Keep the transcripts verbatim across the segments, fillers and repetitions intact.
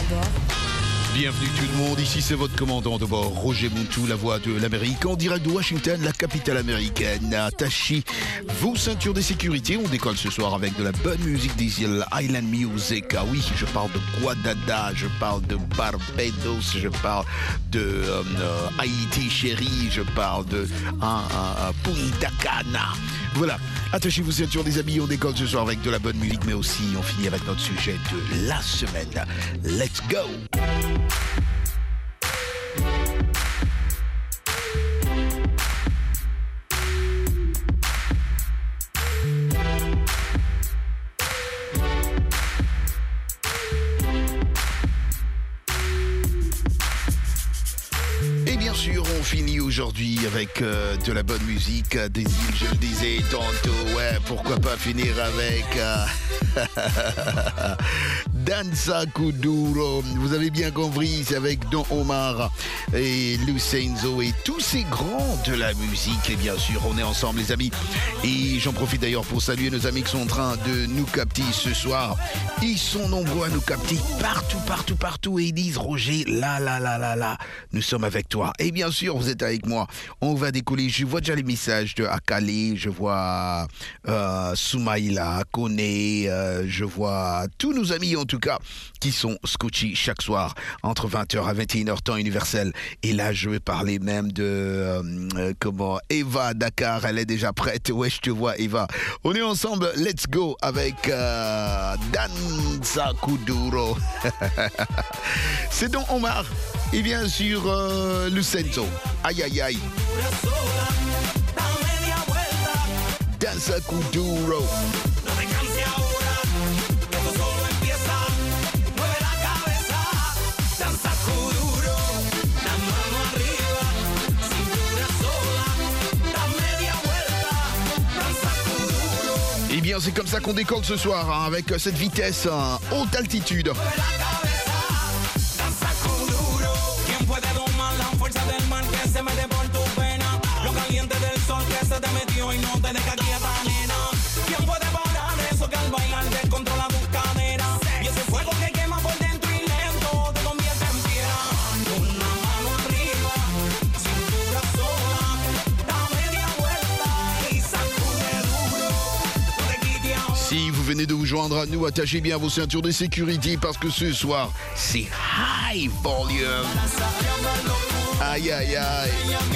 à bord. Bienvenue tout le monde, ici c'est votre commandant de bord, Roger Montou, la voix de l'Amérique, en direct de Washington, la capitale américaine. Attachez vos ceintures de sécurité, on décolle ce soir avec de la bonne musique des îles Island Music. Ah oui, je parle de Guadada, je parle de Barbados, je parle de euh, euh, Haïti chérie, je parle de hein, euh, Punta Cana. Voilà, attachez vos ceintures des amis, on décolle ce soir avec de la bonne musique, mais aussi on finit avec notre sujet de la semaine. Let's go! On finit aujourd'hui avec euh, de la bonne musique euh, des îles, je le disais tantôt, ouais, pourquoi pas finir avec euh, Danza Kuduro, vous avez bien compris, c'est avec Don Omar et Lucenzo et tous ces grands de la musique, et bien sûr on est ensemble les amis, et j'en profite d'ailleurs pour saluer nos amis qui sont en train de nous capter ce soir, ils sont nombreux à nous capter partout, partout, partout, et ils disent Roger, là, là, là, là, là, nous sommes avec toi, et bien sûr vous êtes avec moi, on va décoller, je vois déjà les messages de Akale, je vois euh, Soumaïla, Kone, euh, je vois tous nos amis en tout cas qui sont scotchés chaque soir entre vingt heures à vingt et une heures temps universel, et là je vais parler même de euh, comment Eva Dakar, elle est déjà prête, ouais je te vois Eva, on est ensemble, let's go avec euh, Danza Kuduro. C'est Don Omar et bien sûr euh, Lucenzo. Aïe aïe aïe. Danza Kuduro. Eh bien c'est comme ça qu'on décolle ce soir hein, avec cette vitesse hein, haute altitude. Si vous venez de vous joindre à nous, attachez bien vos ceintures de sécurité parce que ce soir, c'est high volume. Aïe, aïe, aïe.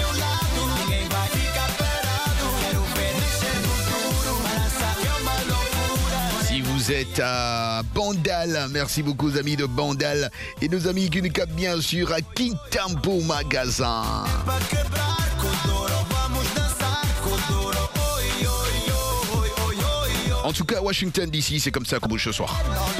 Si vous êtes à Bandal, merci beaucoup aux amis de Bandal et nos amis qui nous captent bien sûr à Kintampo Magasin. En tout cas, Washington D C, c'est comme ça qu'on bouge ce soir.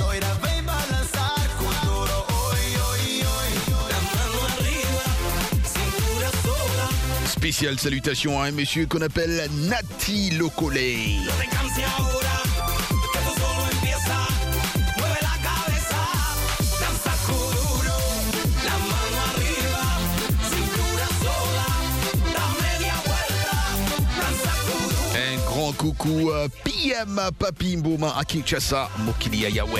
Spéciale salutation à un monsieur qu'on appelle Nati Lokole. Coucou uh, P M Papi Mboma à Kinshasa, Mokili Yahweh.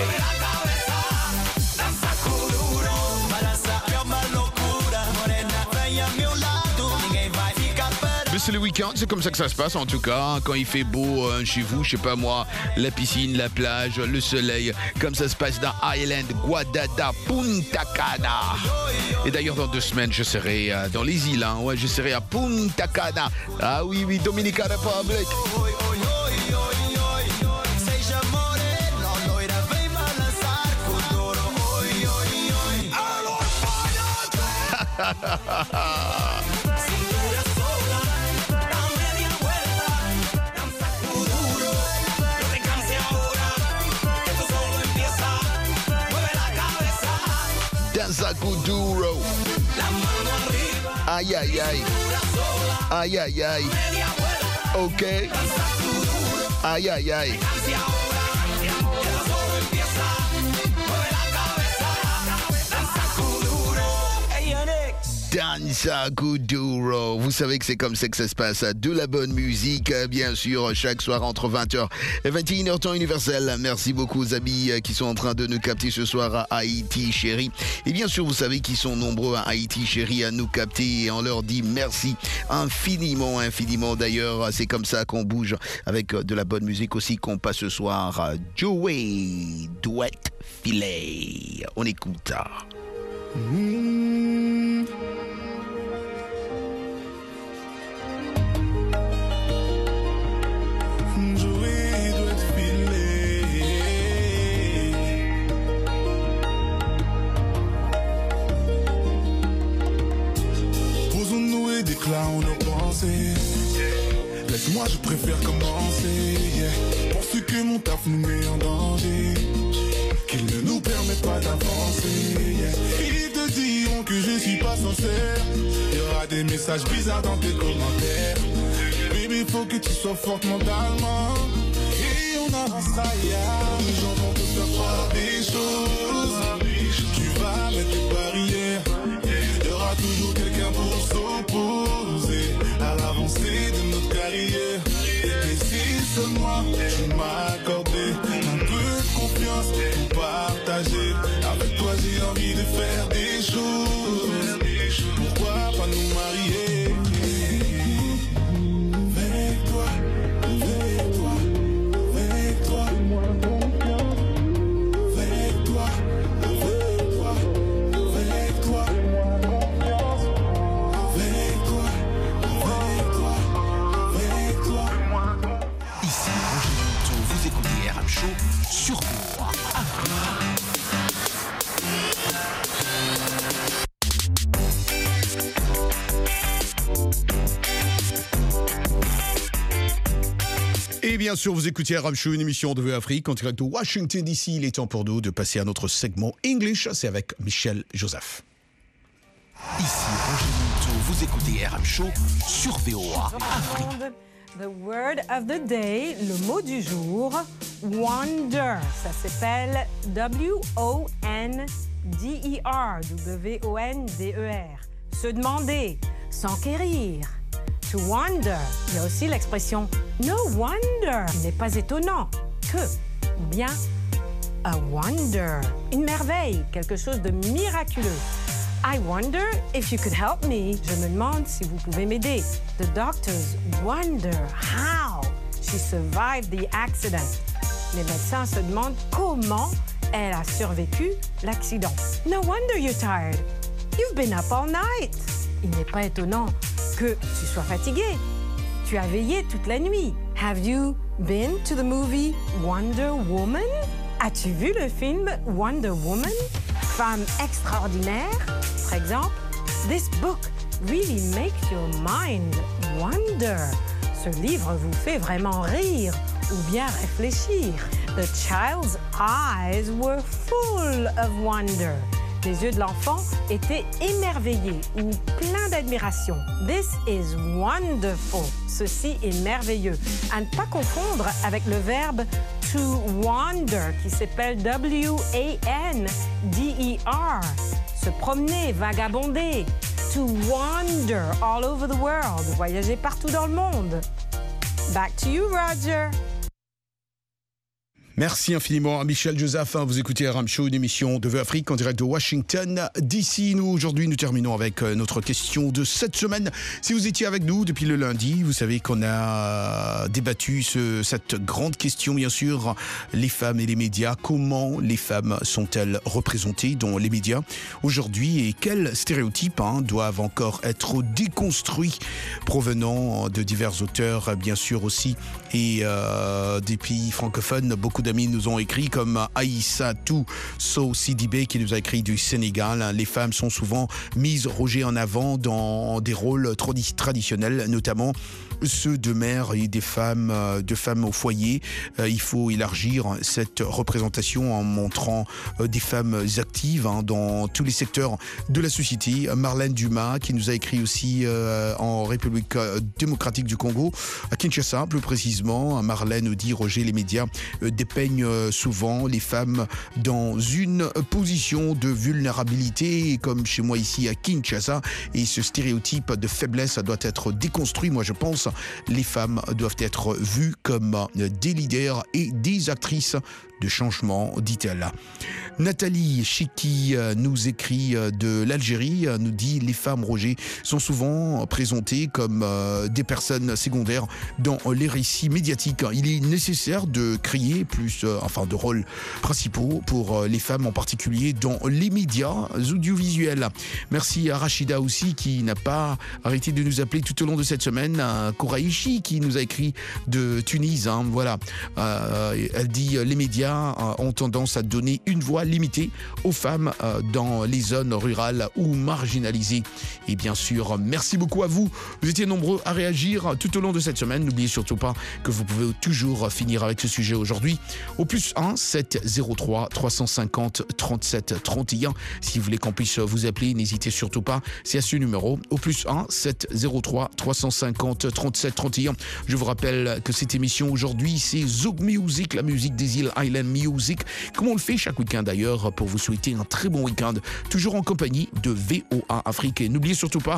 Mais c'est le week-end, c'est comme ça que ça se passe en tout cas. Quand il fait beau euh, chez vous, je sais pas moi, la piscine, la plage, le soleil, comme ça se passe dans Island, Guadada, Punta Cana. Et d'ailleurs dans deux semaines, je serai euh, dans les îles, hein. Ouais, je serai à Punta Cana. Ah oui, oui, Dominican Republic. Danza Kuduro. Aïe aïe aïe. Aïe aïe aïe. Ok. Aïe aïe aïe. Danza Isa Kuduro. Vous savez que c'est comme ça que ça se passe. De la bonne musique, bien sûr, chaque soir entre vingt heures et vingt et une heures temps universel. Merci beaucoup aux amis qui sont en train de nous capter ce soir à Haïti, chérie. Et bien sûr, vous savez qu'ils sont nombreux à Haïti, chérie, à nous capter. Et on leur dit merci infiniment, infiniment. D'ailleurs, c'est comme ça qu'on bouge avec de la bonne musique aussi qu'on passe ce soir. Joey Duet Filet. On écoute ça. Mmh. Joey Duet Filet. Posons-nous et déclarons nos pensées. Laisse-moi, je préfère commencer. Yeah. Pour ce que mon taf nous met en danger, qu'il ne nous permet pas d'avancer. Yeah. Ils te diront que je suis pas sincère. Il y aura des messages bizarres dans tes commentaires. Baby, faut que tu sois forte mentalement. Et on avancera, yeah. Les gens vont te faire croire des choses. Tu vas mettre des barrières. Il y aura toujours quelqu'un pour s'opposer à l'avancée de notre carrière. Et si seulement tu m'accordais un peu de confiance pour partager. Avec toi j'ai envie de faire des choses. Pourquoi pas nous marier? Avec toi, avec toi, avec toi, avec toi, avec toi, avec toi, avec toi, avec toi. Ici Roger Minto, vous écoutez R M Show sur V O A Afrique. Et bien sûr, vous écoutez R M Show, une émission de V O A Afrique en direct de Washington D C. Il est temps pour nous de passer à notre segment English. C'est avec Michel Joseph. Ici Roger Minto, vous écoutez R M Show sur V O A Afrique. The word of the day, le mot du jour, wonder. Ça s'appelle W O N D E R, W O N D E R. Se demander, s'enquérir. To wonder. Il y a aussi l'expression no wonder, qui n'est pas étonnant, que, ou bien a wonder, une merveille, quelque chose de miraculeux. I wonder if you could help me. Je me demande si vous pouvez m'aider. The doctors wonder how she survived the accident. Les médecins se demandent comment elle a survécu l'accident. No wonder you're tired. You've been up all night. Il n'est pas étonnant que tu sois fatigué. Tu as veillé toute la nuit. Have you been to the movie Wonder Woman? As-tu vu le film Wonder Woman? Femme extraordinaire, par exemple. This book really makes your mind wonder. Ce livre vous fait vraiment rire ou bien réfléchir. The child's eyes were full of wonder. Les yeux de l'enfant étaient émerveillés ou pleins d'admiration. This is wonderful. Ceci est merveilleux. À ne pas confondre avec le verbe to wander, qui s'appelle W A N D E R. Se promener, vagabonder. To wander all over the world. Voyager partout dans le monde. Back to you, Roger. Merci infiniment à Michel Joseph. Vous écoutez R M Show, une émission de V O A Afrique en direct de Washington D C. Nous, aujourd'hui, nous terminons avec notre question de cette semaine. Si vous étiez avec nous depuis le lundi, vous savez qu'on a débattu ce, cette grande question, bien sûr, les femmes et les médias. Comment les femmes sont-elles représentées dans les médias aujourd'hui et quels stéréotypes hein, doivent encore être déconstruits provenant de divers auteurs, bien sûr aussi, et euh, des pays francophones. Beaucoup d'amis nous ont écrit comme Aïssatou Sow Sidibé qui nous a écrit du Sénégal. Les femmes sont souvent mises, Roger, en avant dans des rôles traditionnels, notamment ceux de mères et des femmes, euh, de femmes au foyer. Euh, il faut élargir cette représentation en montrant euh, des femmes actives hein, dans tous les secteurs de la société. Marlène Dumas qui nous a écrit aussi euh, en République démocratique du Congo, à Kinshasa plus précisément. Marlène nous dit Roger, les médias euh, dépeignent euh, souvent les femmes dans une position de vulnérabilité comme chez moi ici à Kinshasa, et ce stéréotype de faiblesse doit être déconstruit. Moi je pense les femmes doivent être vues comme des leaders et des actrices de changement, dit-elle. Nathalie Chiki nous écrit de l'Algérie, nous dit les femmes, Roger, sont souvent présentées comme euh, des personnes secondaires dans les récits médiatiques. Il est nécessaire de créer plus, euh, enfin de rôles principaux pour euh, les femmes en particulier dans les médias audiovisuels. Merci à Rachida aussi qui n'a pas arrêté de nous appeler tout au long de cette semaine. À Koraïchi qui nous a écrit de Tunis, hein, voilà. Euh, elle dit les médias ont tendance à donner une voix limitée aux femmes dans les zones rurales ou marginalisées. Et bien sûr, merci beaucoup à vous. Vous étiez nombreux à réagir tout au long de cette semaine. N'oubliez surtout pas que vous pouvez toujours finir avec ce sujet aujourd'hui au plus un sept zéro trois trois cent cinquante trente-sept trente et un. Si vous voulez qu'on puisse vous appeler, n'hésitez surtout pas. C'est à ce numéro au plus un sept zéro trois trois cent cinquante trente-sept trente et un. Je vous rappelle que cette émission aujourd'hui, c'est Zouk Music, la musique des îles Island Music, comme on le fait chaque week-end d'ailleurs, pour vous souhaiter un très bon week-end, toujours en compagnie de V O A Afrique. Et n'oubliez surtout pas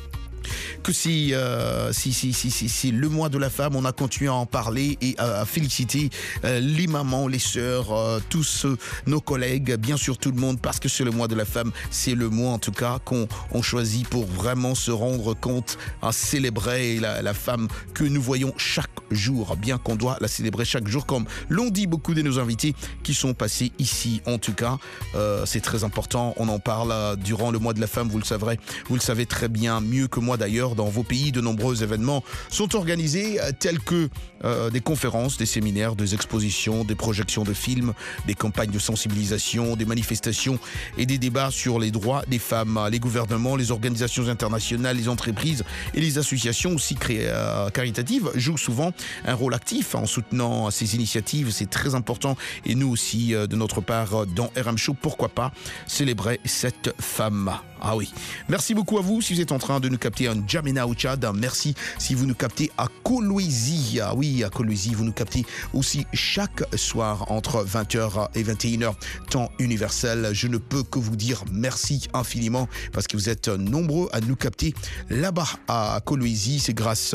que c'est euh, si, si, si, si, si, le mois de la femme, on a continué à en parler et à, à féliciter euh, les mamans, les sœurs, euh, tous euh, nos collègues, bien sûr tout le monde, parce que c'est le mois de la femme, c'est le mois en tout cas qu'on on choisit pour vraiment se rendre compte, à célébrer la, la femme que nous voyons chaque jour, bien qu'on doit la célébrer chaque jour, comme l'ont dit beaucoup de nos invités qui sont passés ici. En tout cas, euh, c'est très important, on en parle euh, durant le mois de la femme, vous le savrez, vous le savez très bien, mieux que moi d'ailleurs. Dans vos pays, de nombreux événements sont organisés euh, tels que euh, des conférences, des séminaires, des expositions, des projections de films, des campagnes de sensibilisation, des manifestations et des débats sur les droits des femmes. Les gouvernements, les organisations internationales, les entreprises et les associations aussi cré- euh, caritatives jouent souvent un rôle actif en soutenant ces initiatives. C'est très important et nous aussi, euh, de notre part, dans R M Show, pourquoi pas célébrer cette femme. Ah oui. Merci beaucoup à vous si vous êtes en train de nous capter en N'Djamena au Tchad. Merci si vous nous captez à Kolwezi. Ah oui, à Kolwezi, vous nous captez aussi chaque soir entre vingt heures et vingt et une heures, temps universel. Je ne peux que vous dire merci infiniment parce que vous êtes nombreux à nous capter là-bas à Kolwezi. C'est grâce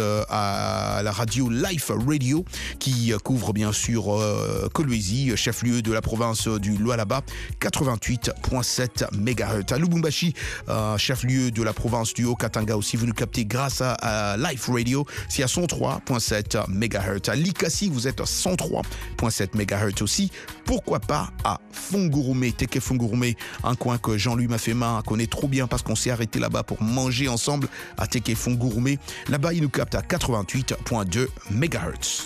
à la radio Life Radio qui couvre bien sûr euh, Kolwezi, chef-lieu de la province du Lualaba, quatre-vingt-huit virgule sept mégahertz. À Lubumbashi, Euh, chef-lieu de la province du Haut-Katanga aussi, vous nous captez grâce à, à Life Radio, c'est à cent trois virgule sept mégahertz. À Likasi, vous êtes à cent trois virgule sept mégahertz aussi. Pourquoi pas à Fungurume, Teke Fungurume, un coin que Jean-Louis Mafema connaît trop bien parce qu'on s'est arrêté là-bas pour manger ensemble à Teke Fungurume. Là-bas, il nous capte à quatre-vingt-huit virgule deux mégahertz.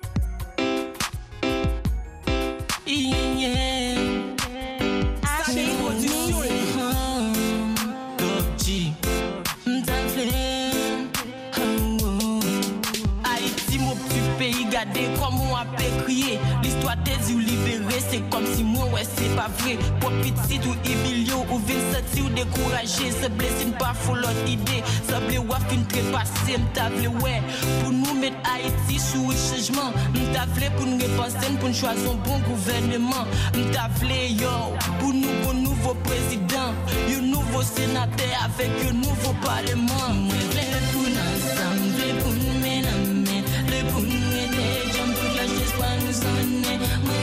Comme on a crié, l'histoire des yeux libérés, c'est comme si moi, ouais, c'est pas vrai. Pour petit ou Ibilio, ou Vincent, ou découragé, se blesser, pas fou l'autre idée. Ça blé, ou fin trépasser, m'tavle, ouais. Pour nous mettre Haïti sous le changement, m'tavle pour nous repenser, pour nous choisir un bon gouvernement. M'tavle, yo, pour nous, bon nouveau président, un nouveau sénateur avec un nouveau parlement. M'vle pour nous ensemble, m'vle pour nous ménamer, le pour nous. Nous sonner, moi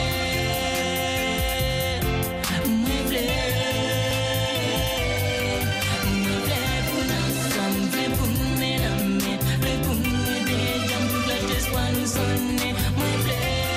blé, moi blé, moi blé pour nous, blé pour nous ménamer, blé pour nous aider, j'aime toute la joie nous sonner, moi blé.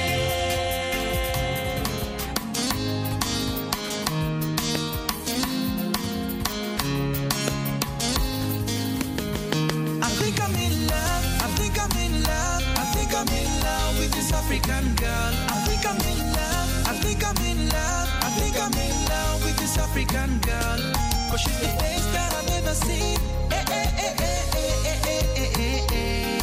I think I'm in love, I think I'm in love, I think I'm in love with this African girl. I think I'm in love, I think I'm in love, I think I'm in love with this African girl. Cause she's the face that I've never seen. Eh, eh, eh, eh, eh, eh, eh, eh, eh.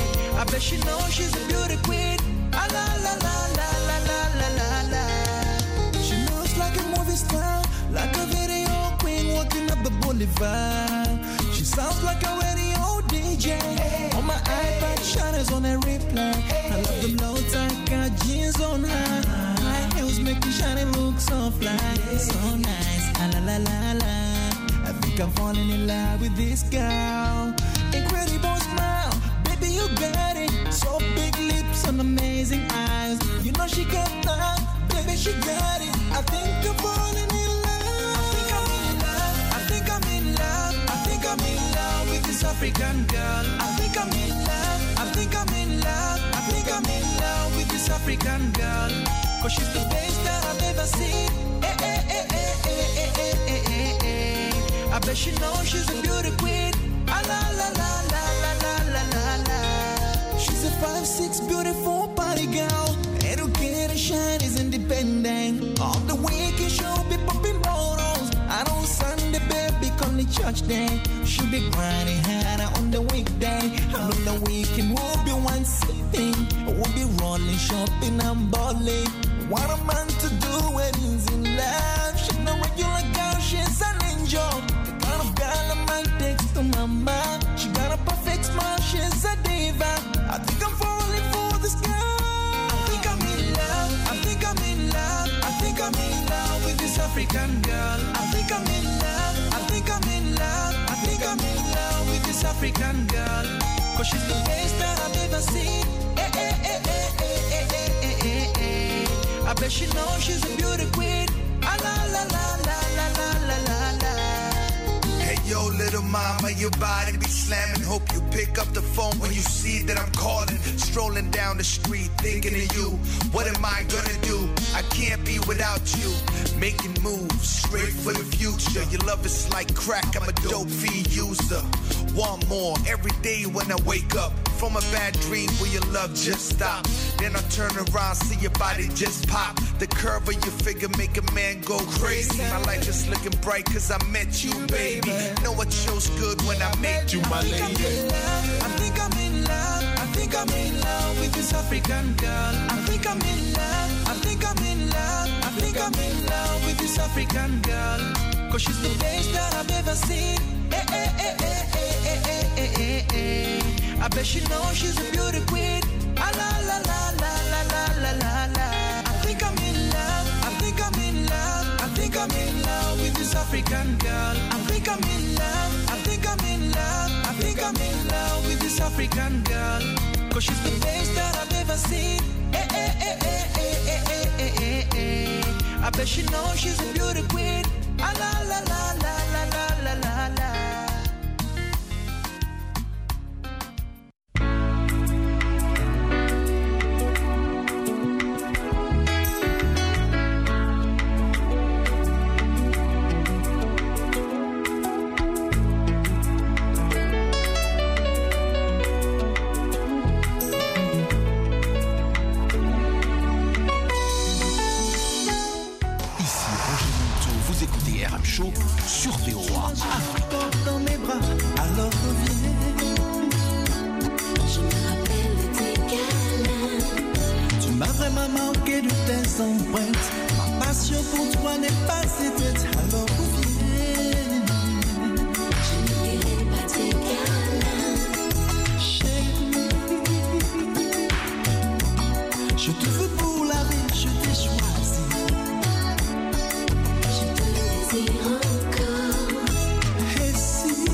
I bet she knows she's a beauty queen. Ah, la la la la la la la la la. She moves like a movie star, like a video queen walking up the boulevard. She sounds like a radio D J. On my iPad, shadows on a replay. I love the low tight, got jeans on her. High heels making shiny look so fly, so nice. Ah, la la la la. I think I'm falling in love with this girl. Incredible smile, baby you got it. So big lips and amazing eyes. You know she got that, baby she got it. I think I'm falling in love. I think I'm in love. I think I'm in love. I think I'm in love with this African girl. I think I'm in love. I think I'm in love. I think I'm in love with this African girl. Cause she's the best that I've ever seen. Eh, eh, eh, eh, eh, eh, eh, eh, eh, eh. I bet she knows she's a beauty queen. Ah, la la la la la la la la la. She's a five six beautiful body girl. Educated, shine, is independent. On the weekend she'll be popping bottles. And on Sunday, baby, come to church day. She'll be grinding harder on the weekday. And on the weekend we'll be one sitting. We'll be rolling, shopping and balling. What a man to do when he's in love. She's no regular girl, she's an angel. The kind of girl a man takes to mama. She got a perfect smile, she's a diva. I think I'm falling for this girl. I think I'm in love. I think I'm in love. I think I'm in love with this African girl. I think I'm in love. I think I'm in love. I think I'm in love with this African girl. Cause she's the best that I've ever seen. Eh, eh, eh, eh, eh, eh, eh, eh, eh, eh. I bet she knows she's a beauty queen. Ah, la la la la la la la la la. Hey yo, little mama, your body be slamming. Hope you pick up the phone when you see that I'm calling. Strolling down the street, thinking of you. What am I gonna do? I can't be without you. Making moves, straight for the future. Your love is like crack, I'm a dope fiend user. Want more every day when I wake up from a bad dream where your love just stopped. Then I turn around, see your body just pop. The curve of your figure make a man go crazy. My life is looking bright cause I met you, baby. Know it shows good when I met you, my lady. I think I'm in love. I think I'm in love with this African girl. I think I'm in love. I think I'm in love. I think I'm in love with this African girl. Cause she's the best that I've ever seen. Eh, eh, eh, eh, eh, eh, eh, eh, eh, eh. I bet she knows she's a beauty queen. Ah, la la la la la la la la la. I think I'm in love. I think I'm in love. I think I'm in love with this African girl. I think I'm in love. I think I'm in love. I think I'm in love with this African girl. Cause she's the best that I've ever seen. Eh, eh, eh, eh, eh, eh, eh, eh, eh, eh. I bet she knows she's a beauty queen. Ah, la la la la la la la la la. Show sur V O A Afrique. Dans mes bras, alors reviens. Je me rappelle de tes câlins. Tu m'as vraiment manqué de tes empreintes. Ma passion pour toi n'est pas éteinte, alors reviens. Je n'oublierai pas tes câlins. Chérie, je te veux pour la vie, je t'ai choisi. Encore. Et si,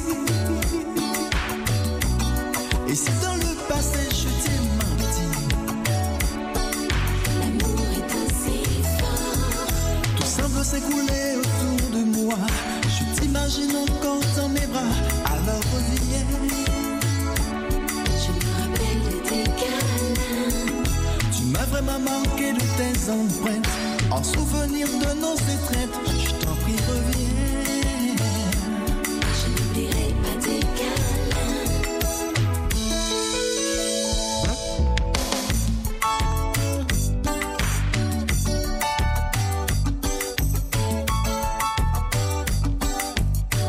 et si dans le passé je t'ai menti, L'amour est ainsi fort. tout semble s'écouler autour de moi. Je t'imagine encore dans mes bras, alors reviens. Je me rappelle de tes câlins. Tu m'as vraiment manqué de tes empreintes. En souvenir de nos étreintes, je t'en prie reviens. Je n'oublierai pas tes câlins.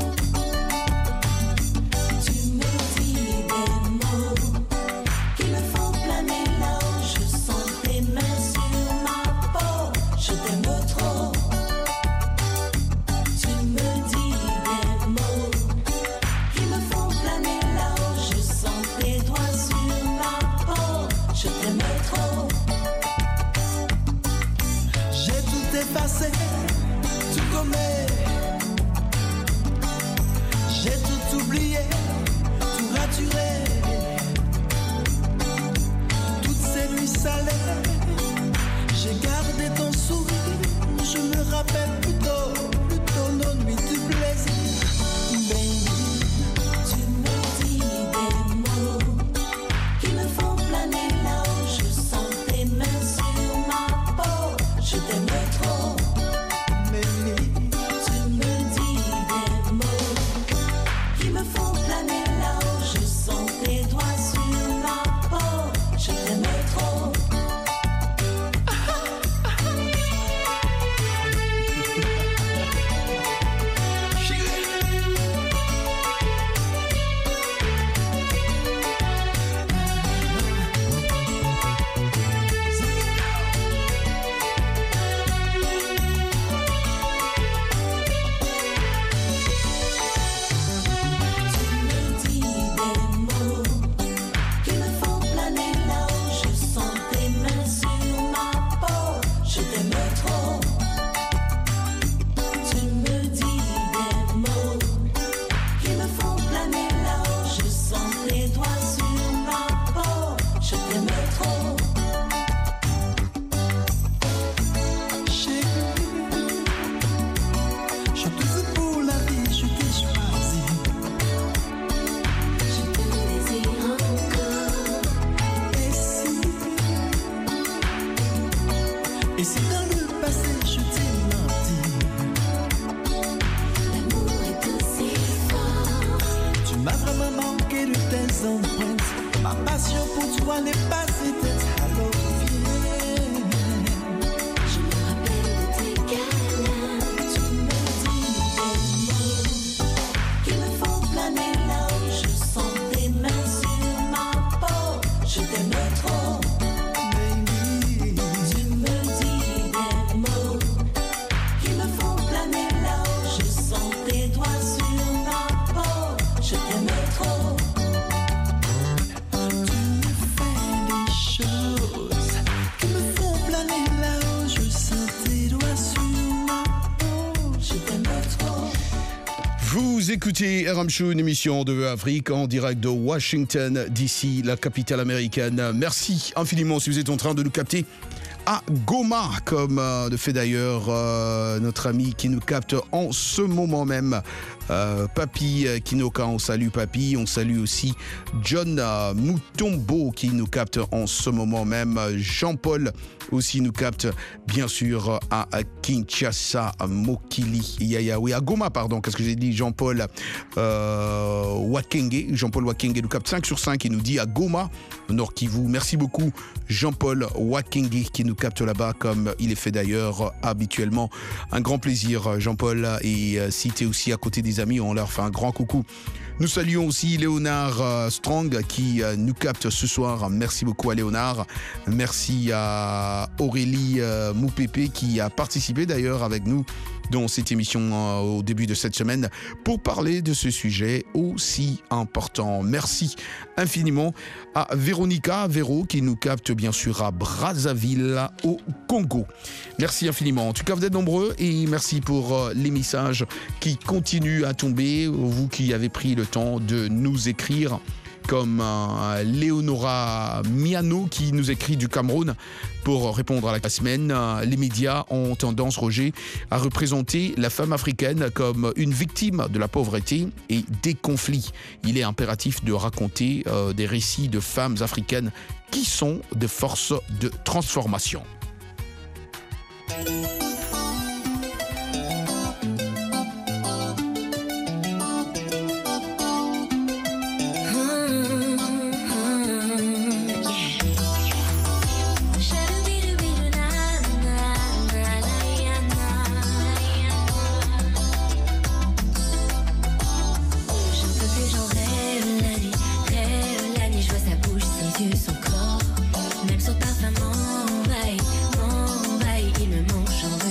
Tu me dis des mots qui me font passion pour toi n'est pas si tête. Alors viens. Je me rappelle de tes câlins. Tu me dis des mots qui me font planer là où je sens tes mains sur ma peau. Je t'aime trop, Baby, tu me dis des mots qui me font planer là où je sens tes doigts sur ma peau. Je t'aime trop. tu me fais des choses qui me font planer là où je sens tes doigts sur ma peau. Je t'aime trop. Vous écoutez R M Show, une émission de Afrique en direct de Washington, D C, la capitale américaine. Merci infiniment si vous êtes en train de nous capter à Goma, comme euh, le fait d'ailleurs euh, notre ami qui nous capte en ce moment même. Euh, Papi euh, Kinoka, on salue Papi. On salue aussi John euh, Mutombo qui nous capte en ce moment même. Jean-Paul aussi nous capte, bien sûr, à, à Kinshasa, à Mokili, Yaya, oui, à Goma, pardon, qu'est-ce que j'ai dit, Jean-Paul euh, Wakenge, Jean-Paul Wakenge nous capte cinq sur cinq, il nous dit à Goma, au Nord Kivu. Merci beaucoup, Jean-Paul Wakenge, qui nous capte là-bas, comme il est fait d'ailleurs habituellement. Un grand plaisir, Jean-Paul, et euh, si tu es aussi à côté des amis, on leur fait un grand coucou. Nous saluons aussi Léonard euh, Strong qui euh, nous capte ce soir. Merci beaucoup à Léonard. Merci à Aurélie euh, Moupépé qui a participé d'ailleurs avec nous dans cette émission euh, au début de cette semaine pour parler de ce sujet aussi important. Merci infiniment à Véronica Véro qui nous capte bien sûr à Brazzaville au Congo. Merci infiniment. En tout cas, vous êtes nombreux et merci pour euh, les messages qui continuent à tomber. Vous qui avez pris le temps de nous écrire, comme euh, Léonora Miano qui nous écrit du Cameroun pour répondre à la semaine. Euh, les médias ont tendance, Roger, à représenter la femme africaine comme une victime de la pauvreté et des conflits. Il est impératif de raconter euh, des récits de femmes africaines qui sont des forces de transformation. Son corps, même son parfum m'envahit, m'envahit, il me manque, j'en veux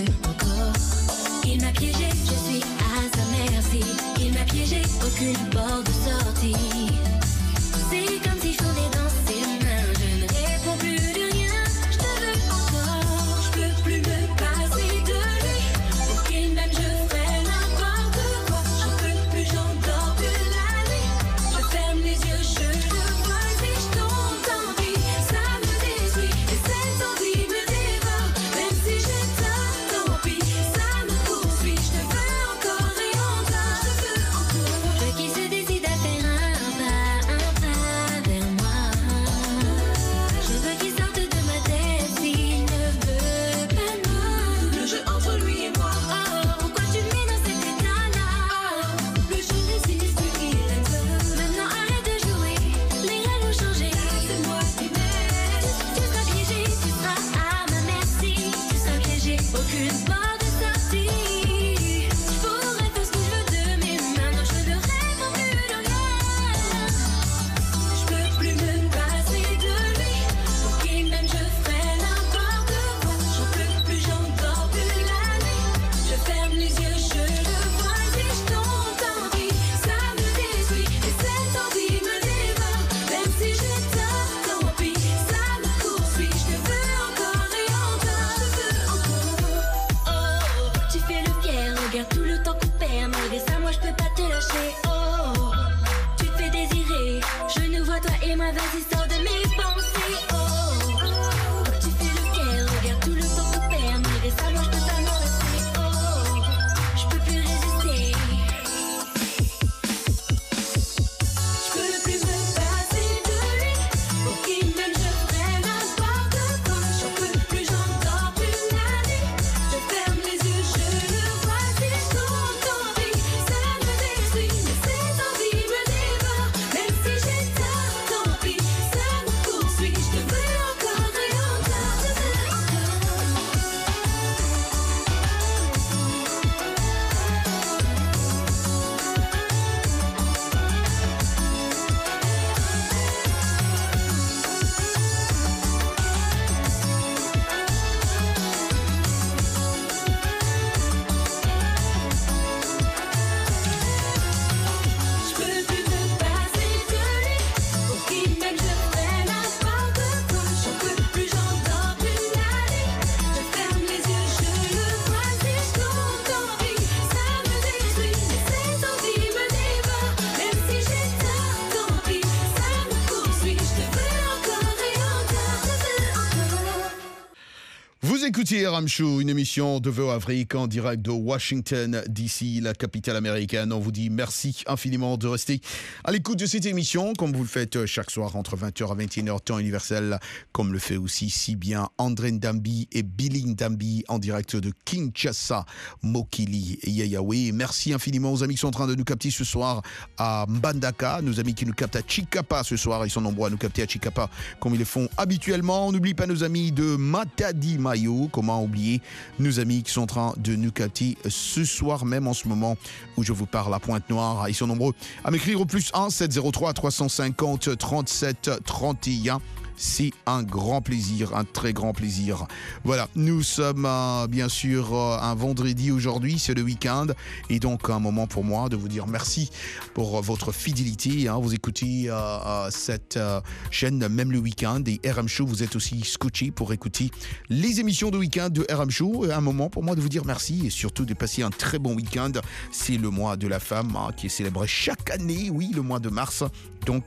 écoutez R M Show, une émission de V O Afrique en direct de Washington, D C, la capitale américaine. On vous dit merci infiniment de rester à l'écoute de cette émission, comme vous le faites chaque soir entre vingt heures et vingt et une heures, temps universel, comme le fait aussi si bien André Ndambi et Billy Ndambi en direct de Kinshasa, Mokili et Yayawe. Merci infiniment aux amis qui sont en train de nous capter ce soir à Mbandaka, nos amis qui nous captent à Chikapa ce soir. Ils sont nombreux à nous capter à Chikapa comme ils le font habituellement. On n'oublie pas nos amis de Matadi Mayo. Comment oublier nos amis qui sont en train de nous capter ce soir même en ce moment où je vous parle à Pointe-Noire. Ils sont nombreux à m'écrire au plus un sept zéro trois trois cent cinquante trente-sept trente et un. C'est un grand plaisir, un très grand plaisir. Voilà, nous sommes euh, bien sûr euh, un vendredi aujourd'hui, c'est le week-end. Et donc un moment pour moi de vous dire merci pour euh, votre fidélité. Hein. Vous écoutez euh, euh, cette euh, chaîne même le week-end. Et R M Show, vous êtes aussi scotché pour écouter les émissions de week-end de R M Show. Un moment pour moi de vous dire merci et surtout de passer un très bon week-end. C'est le mois de la femme hein, qui est célébré chaque année, oui, le mois de mars. Donc,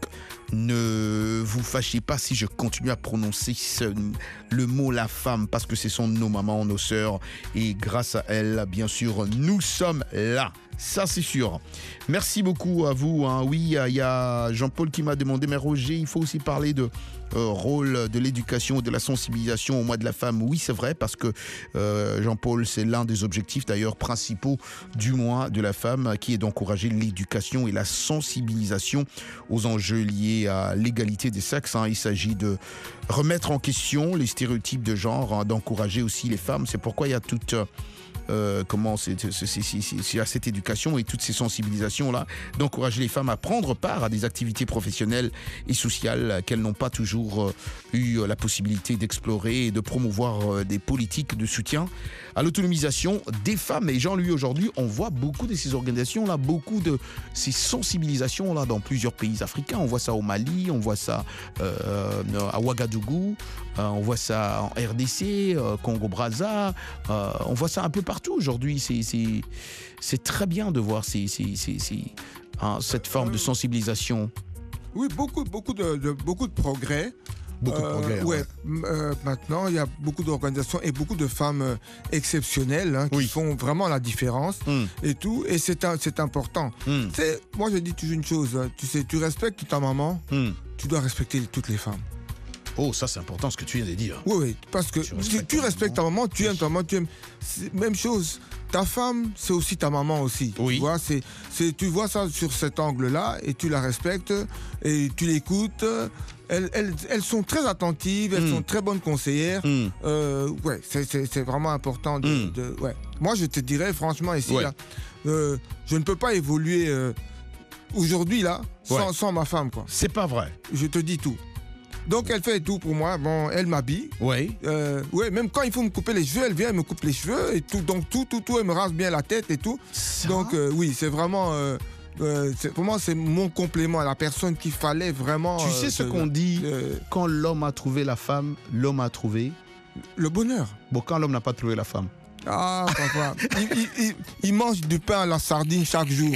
ne vous fâchez pas si je continue à prononcer ce, le mot la femme parce que ce sont nos mamans, nos sœurs et grâce à elles, bien sûr, nous sommes là. Ça, c'est sûr. Merci beaucoup à vous. Hein. Oui, il y a Jean-Paul qui m'a demandé, mais Roger, il faut aussi parler de euh, rôle de l'éducation et de la sensibilisation au mois de la femme. Oui, c'est vrai, parce que euh, Jean-Paul, c'est l'un des objectifs d'ailleurs principaux du mois de la femme, qui est d'encourager l'éducation et la sensibilisation aux enjeux liés à l'égalité des sexes. Hein. Il s'agit de remettre en question les stéréotypes de genre, hein, d'encourager aussi les femmes. C'est pourquoi il y a toute... Euh, comment c'est, c'est, c'est, c'est, c'est à cette éducation et toutes ces sensibilisations-là, d'encourager les femmes à prendre part à des activités professionnelles et sociales qu'elles n'ont pas toujours euh, eu la possibilité d'explorer et de promouvoir euh, des politiques de soutien à l'autonomisation des femmes. Et Jean-Louis, aujourd'hui, on voit beaucoup de ces organisations-là, beaucoup de ces sensibilisations-là dans plusieurs pays africains. On voit ça au Mali, on voit ça euh, à Ouagadougou, euh, on voit ça en R D C, euh, Congo-Brazza, euh, on voit ça un peu partout aujourd'hui. C'est, c'est, c'est très bien de voir ces, ces, ces, ces, hein, cette forme de sensibilisation. Oui, beaucoup, beaucoup, de, de, beaucoup de progrès. Beaucoup de progrès. Euh, ouais. ouais. Euh, maintenant, il y a beaucoup d'organisations et beaucoup de femmes euh, exceptionnelles hein, qui oui. font vraiment la différence mm. et tout. Et c'est, un, c'est important. Mm. Moi, je dis toujours une chose. Hein, tu sais, tu respectes ta maman, mm. tu dois respecter toutes les femmes. Oh, ça c'est important ce que tu viens de dire. Oui, oui, parce que tu respectes, tu, tu respectes ta maman, tu aimes ta maman, tu aimes. C'est même chose. Ta femme, c'est aussi ta maman aussi. Oui. Tu vois, c'est, c'est, tu vois ça sur cet angle-là et tu la respectes et tu l'écoutes. Elles, elles, elles sont très attentives, elles mm. sont très bonnes conseillères. Mm. Euh, ouais, c'est, c'est, c'est vraiment important. De, mm. de, ouais. Moi, je te dirais franchement ici, ouais. là, euh, je ne peux pas évoluer euh, aujourd'hui là sans, ouais. sans ma femme, quoi. C'est pas vrai. Je te dis tout. Donc elle fait tout pour moi. Bon, elle m'habille. Oui. Euh, ouais, même quand il faut me couper les cheveux, elle vient, elle me coupe les cheveux et tout. Donc tout, tout, tout, elle me rase bien la tête et tout. Ça? Donc euh, oui, c'est vraiment. Euh, euh, c'est, pour moi, c'est mon complément à la personne qu'il fallait vraiment. Tu sais euh, ce qu'on dit euh, quand l'homme a trouvé la femme, l'homme a trouvé le bonheur. Bon, quand l'homme n'a pas trouvé la femme. Ah, papa, il, il, il, il mange du pain à la sardine chaque jour.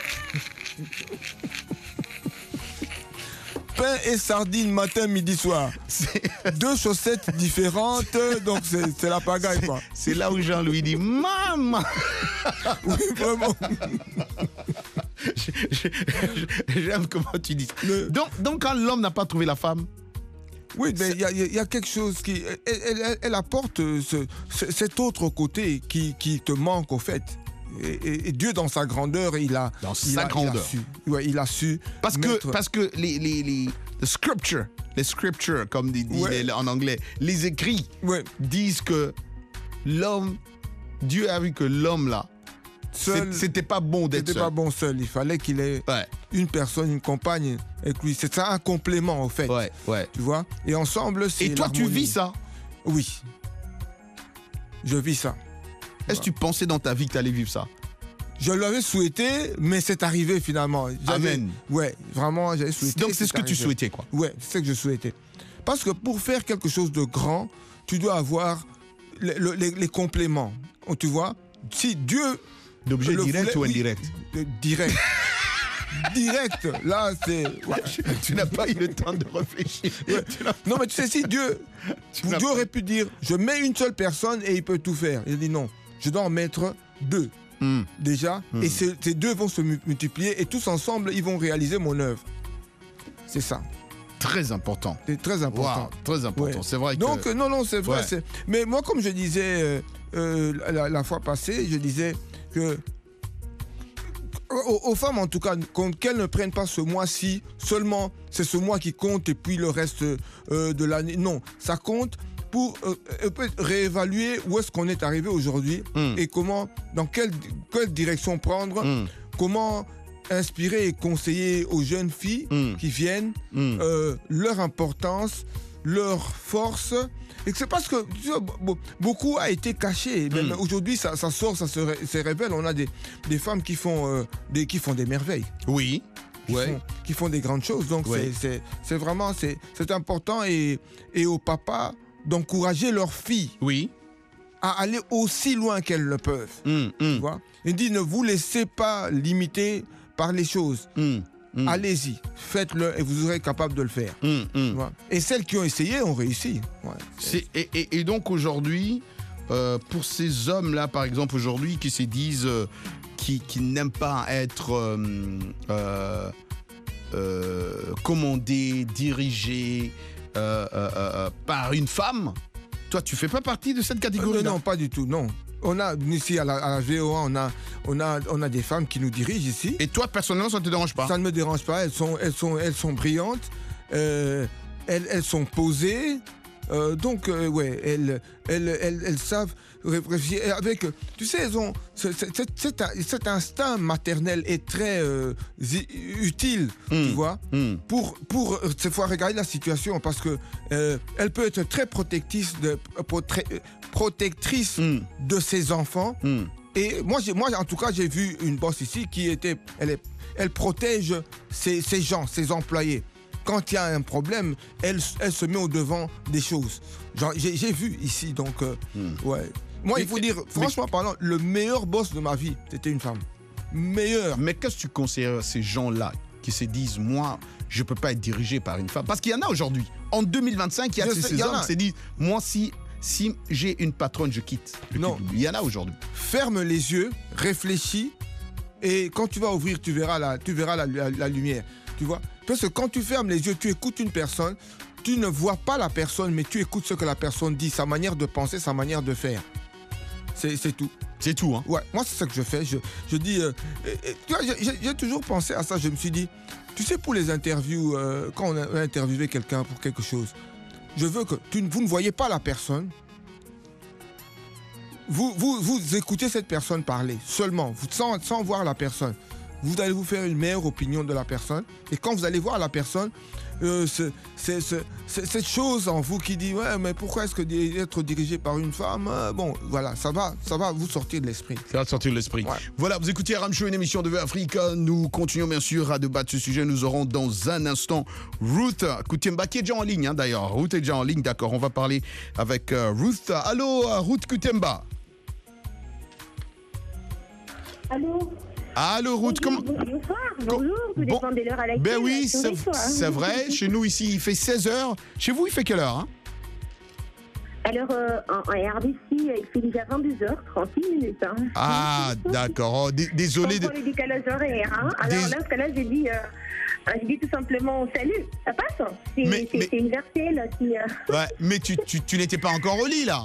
Pain et sardines matin, midi, soir. C'est... Deux chaussettes différentes, donc c'est, c'est la pagaille, quoi. C'est là où Jean-Louis dit « Maman !» Oui, vraiment. je, je, je, j'aime comment tu dis. Le... Donc, donc, quand l'homme n'a pas trouvé la femme. Oui, mais il y, y a quelque chose qui... Elle, elle, elle apporte ce, ce, cet autre côté qui, qui te manque, au fait. Et, et, et Dieu, dans sa grandeur, il a, dans il sa a, grandeur. Il a su. Ouais, il a su parce mettre... que parce que les les les the scripture, les scriptures comme dit, dit ouais. les, en anglais, les écrits ouais. disent que l'homme, Dieu a vu que l'homme là, seul, c'était pas bon d'être c'était seul. pas bon seul. Il fallait qu'il ait ouais. une personne, une compagne avec lui. C'est ça un complément au fait. Ouais, ouais. Tu vois. Et ensemble, c'est. Et toi, l'harmonie. tu vis ça? Oui. Je vis ça. Est-ce que tu pensais dans ta vie que tu allais vivre ça? Je l'avais souhaité, mais c'est arrivé finalement. J'avais, Amen. Ouais, vraiment, j'avais souhaité. Donc c'est, c'est ce que arrivé. tu souhaitais, quoi. Ouais, c'est ce que je souhaitais. Parce que pour faire quelque chose de grand, tu dois avoir les, les, les compléments. Tu vois, si Dieu... D'objet direct voulait, ou oui, indirect? Direct. direct. Là, c'est. Ouais. Tu n'as pas eu le temps de réfléchir. Ouais. Non, mais tu sais, si Dieu, Dieu pas... aurait pu dire, je mets une seule personne et il peut tout faire. Il a dit non, je dois en mettre deux. Mm. Déjà, mm. et ces, ces deux vont se multiplier et tous ensemble, ils vont réaliser mon œuvre. C'est ça. Très important. C'est très important. Wow, très important. Ouais. C'est vrai que... Donc, non, non, c'est vrai. Ouais. C'est... Mais moi, comme je disais euh, euh, la, la fois passée, je disais que aux, aux femmes, en tout cas, qu'elles ne prennent pas ce mois-ci seulement, c'est ce mois qui compte et puis le reste euh, de l'année. Non, ça compte pour euh, réévaluer où est-ce qu'on est arrivé aujourd'hui mm. et comment, dans quelle, quelle direction prendre, mm. comment inspirer et conseiller aux jeunes filles mm. qui viennent mm. euh, leur importance, leur force. Et c'est parce que tu vois, beaucoup a été caché. Même mm. aujourd'hui, ça, ça sort, ça se, ré, se révèle. On a des, des femmes qui font, euh, des, qui font des merveilles. Oui. Qui, ouais. font, qui font des grandes choses. Donc ouais. c'est, c'est, c'est vraiment c'est, c'est important. Et, et aux papas d'encourager leurs filles oui. à aller aussi loin qu'elles le peuvent. Mm. Tu vois? Il dit, ne vous laissez pas limiter par les choses. Mm. Mm. Allez-y, faites-le et vous serez capable de le faire. Mm. Mm. Ouais. Et celles qui ont essayé ont réussi. Ouais. C'est, et, et, et donc aujourd'hui, euh, pour ces hommes-là, par exemple, aujourd'hui, qui se disent, euh, qui, qui n'aiment pas être euh, euh, euh, commandés, dirigés euh, euh, euh, par une femme, toi, tu fais pas partie de cette catégorie-là? euh, Non, non, pas du tout, non. On a ici à la, à la V O A, on a, on, a, on a des femmes qui nous dirigent ici. Et toi, personnellement, ça ne te dérange pas? Ça ne me dérange pas. Elles sont, elles sont, elles sont brillantes. Euh, elles, elles sont posées. Euh, donc, euh, ouais, elles, elles, elles, elles savent réfléchir. Avec, tu sais, elles ont cet, cet, cet instinct maternel est très euh, utile, mmh. tu vois, mmh. pour, pour cette fois regarder la situation parce que euh, elle peut être très protectrice de, prote, protectrice mmh. de ses enfants. Mmh. Et moi, j'ai, moi, en tout cas, j'ai vu une boss ici qui était, elle, est, elle protège ses, ses gens, ses employés. Quand il y a un problème, elle, elle se met au devant des choses. Genre, j'ai, j'ai vu ici, donc, euh, mmh. ouais. Moi, mais, il faut dire, franchement mais, parlant, le meilleur boss de ma vie, c'était une femme. Meilleur. Mais qu'est-ce que tu conseilles à ces gens-là qui se disent, moi, je ne peux pas être dirigé par une femme? Parce qu'il y en a aujourd'hui. En deux mille vingt-cinq, il y a je ces sais, hommes qui se disent, moi, si, si j'ai une patronne, je quitte. Non. Il y en a aujourd'hui. Ferme les yeux, réfléchis, et quand tu vas ouvrir, tu verras la, tu verras la, la, la lumière. Tu vois? Parce que quand tu fermes les yeux, tu écoutes une personne, tu ne vois pas la personne, mais tu écoutes ce que la personne dit, sa manière de penser, sa manière de faire. C'est, c'est tout. C'est tout, hein? Ouais, moi, c'est ça que je fais. Je, je dis... Euh, et, et, tu vois, j'ai, j'ai toujours pensé à ça. Je me suis dit, tu sais, pour les interviews, euh, quand on a, on a interviewé quelqu'un pour quelque chose, je veux que tu, vous ne voyez pas la personne. Vous, vous, vous écoutez cette personne parler, seulement, vous, sans, sans voir la personne. Vous allez vous faire une meilleure opinion de la personne. Et quand vous allez voir la personne, euh, c'est, c'est, c'est, c'est cette chose en vous qui dit ouais, mais pourquoi est-ce que d'être dirigé par une femme, euh, bon, voilà, ça va, ça va vous sortir de l'esprit. Ça va sortir de l'esprit. Ouais. Voilà, vous écoutez R M Show, une émission de V Afrique. Nous continuons bien sûr à débattre ce sujet. Nous aurons dans un instant Ruth Kutemba qui est déjà en ligne, hein, d'ailleurs. Ruth est déjà en ligne, d'accord. On va parler avec euh, Ruth. Allô, Ruth Kutemba. Allô. Allô, Ruth, comment... Bonsoir, bonjour, vous bon, dépendez de l'heure à laquelle. Ben oui, c'est, c'est vrai. Chez nous, ici, il fait seize heures. Chez vous, il fait quelle heure, hein? Alors, euh, en, en R D C, il fait déjà vingt-deux heures trente-six minutes. Hein. Ah, d'accord. Oh, d- désolé. Pour de... le décalage horaire. Hein. Alors Dés... là, dans ce cas-là, j'ai dit, euh, j'ai dit tout simplement salut. Ça passe? C'est, mais, c'est, mais... c'est universel. Qui, euh... Ouais, mais tu, tu, tu n'étais pas encore au lit, là?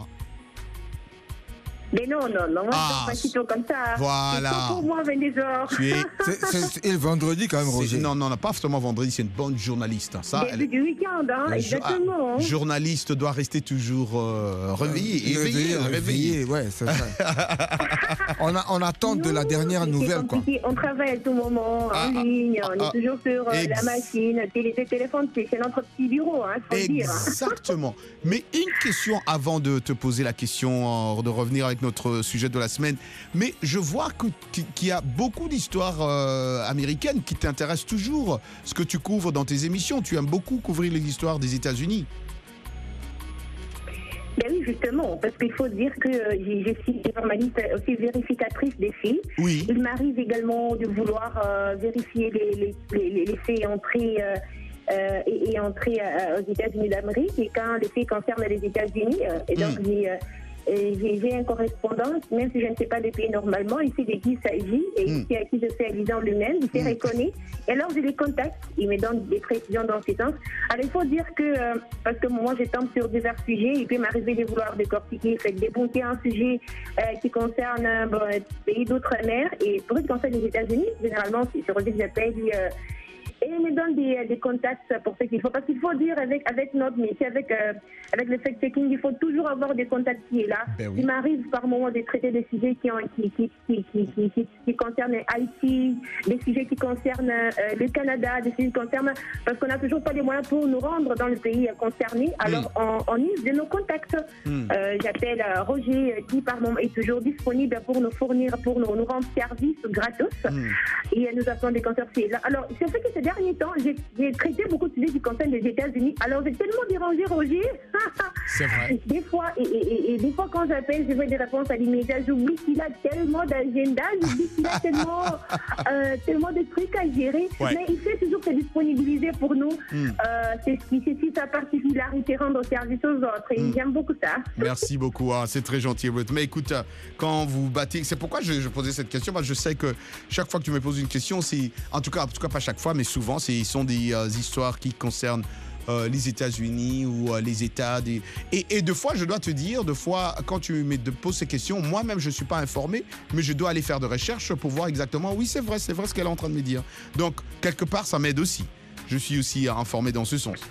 Mais non, non, non, moi ah, je suis pas comme ça. Voilà. C'est pour moi, vingt-deux heures. Tu es... c'est, c'est, et le vendredi, quand même, Roger. Non, non, non, pas seulement vendredi, c'est une bonne journaliste. Ça, début elle... du week-end, hein, exactement. Ah, journaliste doit rester toujours euh, réveillé, euh, éveillé, réveillé. réveillé. Ouais, c'est ça. on, a, on attend non, de la dernière nouvelle, quoi. On travaille à tout moment, en ah, ligne, ah, on ah, est toujours sur euh, ex... la machine, télé, téléphone, c'est, c'est notre petit bureau, hein, faut Exactement. dire. Exactement. Mais une question avant de te poser la question, euh, de revenir avec notre sujet de la semaine, mais je vois que, qu'il y a beaucoup d'histoires euh, américaines qui t'intéressent toujours, ce que tu couvres dans tes émissions. Tu aimes beaucoup couvrir les histoires des États-Unis. Ben oui, justement, parce qu'il faut dire que euh, je, je suis journaliste, aussi vérificatrice des faits. Oui. Il m'arrive également de vouloir euh, vérifier les, les, les, les faits entrés, euh, euh, et, et entrés euh, aux États-Unis d'Amérique, et quand les faits concernent les États-Unis, euh, et donc Mm. j'ai... Euh, et j'ai j'ai une correspondance, même si je ne sais pas les pays normalement, il sait de qui il s'agit, et Mm. ici à qui je fais allusion lui-même, il se reconnaît. Et alors je les contacte, il me donne des précisions dans ce sens. Alors il faut dire que, euh, parce que moi je tombe sur divers sujets, il peut m'arriver de vouloir décortiquer, fait débunker un sujet euh, qui concerne euh, bon, un pays d'outre-mer, et pour ce qui concerne les États-Unis, généralement c'est sur lequel j'appelle. Euh, Et il me donne des, des contacts pour ce qu'il faut. Parce qu'il faut dire, avec, avec notre métier, avec, euh, avec le fact-checking, il faut toujours avoir des contacts qui est là. Ben oui. Il m'arrive par moment de traiter des sujets qui, ont, qui, qui, qui, qui, qui, qui, qui concernent Haïti, des sujets qui concernent euh, le Canada, des sujets qui concernent... Parce qu'on n'a toujours pas les moyens pour nous rendre dans le pays concerné. Alors, Mm. on, on use de nos contacts. Mm. Euh, J'appelle euh, Roger, euh, qui par moment est toujours disponible pour nous fournir, pour nous, nous rendre service gratos. Mm. Et euh, nous avons des concerts. Là. Alors, c'est vrai que ces derniers temps, j'ai j'ai traité beaucoup de sujets qui concernent les États-Unis. Alors, j'ai tellement dérangé Roger. C'est vrai. Des fois, et, et, et, et des fois, quand j'appelle, je veux des réponses à l'immédiat. J'oublie qu'il a tellement d'agenda, j'oublie qu'il a tellement, euh, tellement de trucs à gérer. Ouais. Mais il sait toujours se disponibiliser pour nous. Mm. Euh, c'est ce qui, c'est si sa particularité rendre service aux autres. Et Mm. j'aime beaucoup ça. Merci beaucoup, hein, c'est très gentil, Ruth. Mais écoute, euh, quand vous battez, c'est pourquoi je, je posais cette question, parce que je sais que chaque fois que tu me poses une question, c'est, en tout cas, en tout cas pas chaque fois, mais souvent, c'est, ce sont des euh, histoires qui concernent euh, les États-Unis ou euh, les États. Des... Et, et deux fois, je dois te dire, deux fois, quand tu me de- poses ces questions, moi-même, je ne suis pas informé, mais je dois aller faire de recherche pour voir exactement, oui, c'est vrai, c'est vrai ce qu'elle est en train de me dire. Donc, quelque part, ça m'aide aussi. Je suis aussi euh, informé dans ce sens.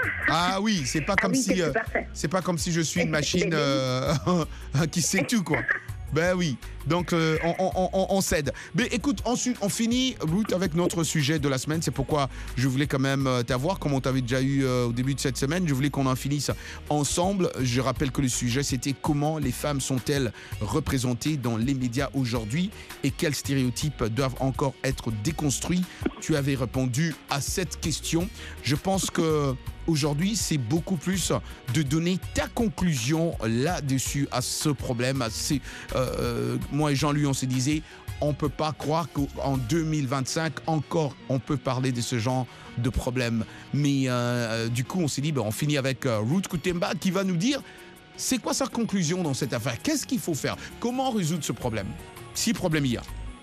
Ah oui, c'est pas comme oui, si c'est euh, parfait. c'est pas comme si je suis une machine euh, qui sait tout quoi. Ben oui, donc euh, on, on, on, on cède. Mais écoute, ensuite on finit, Ruth, avec notre sujet de la semaine. C'est pourquoi je voulais quand même euh, t'avoir, comme on t'avait déjà eu euh, au début de cette semaine. Je voulais qu'on en finisse ensemble. Je rappelle que le sujet, c'était comment les femmes sont-elles représentées dans les médias aujourd'hui et quels stéréotypes doivent encore être déconstruits. Tu avais répondu à cette question. Je pense que aujourd'hui, c'est beaucoup plus de donner ta conclusion là-dessus à ce problème. À ces, euh, moi et Jean-Louis, on se disait, on ne peut pas croire qu'en deux mille vingt-cinq, encore, on peut parler de ce genre de problème. Mais euh, du coup, on s'est dit, ben, on finit avec euh, Ruth Kutemba qui va nous dire, c'est quoi sa conclusion dans cette affaire? Qu'est-ce qu'il faut faire? Comment résoudre ce problème? Si problème il y a.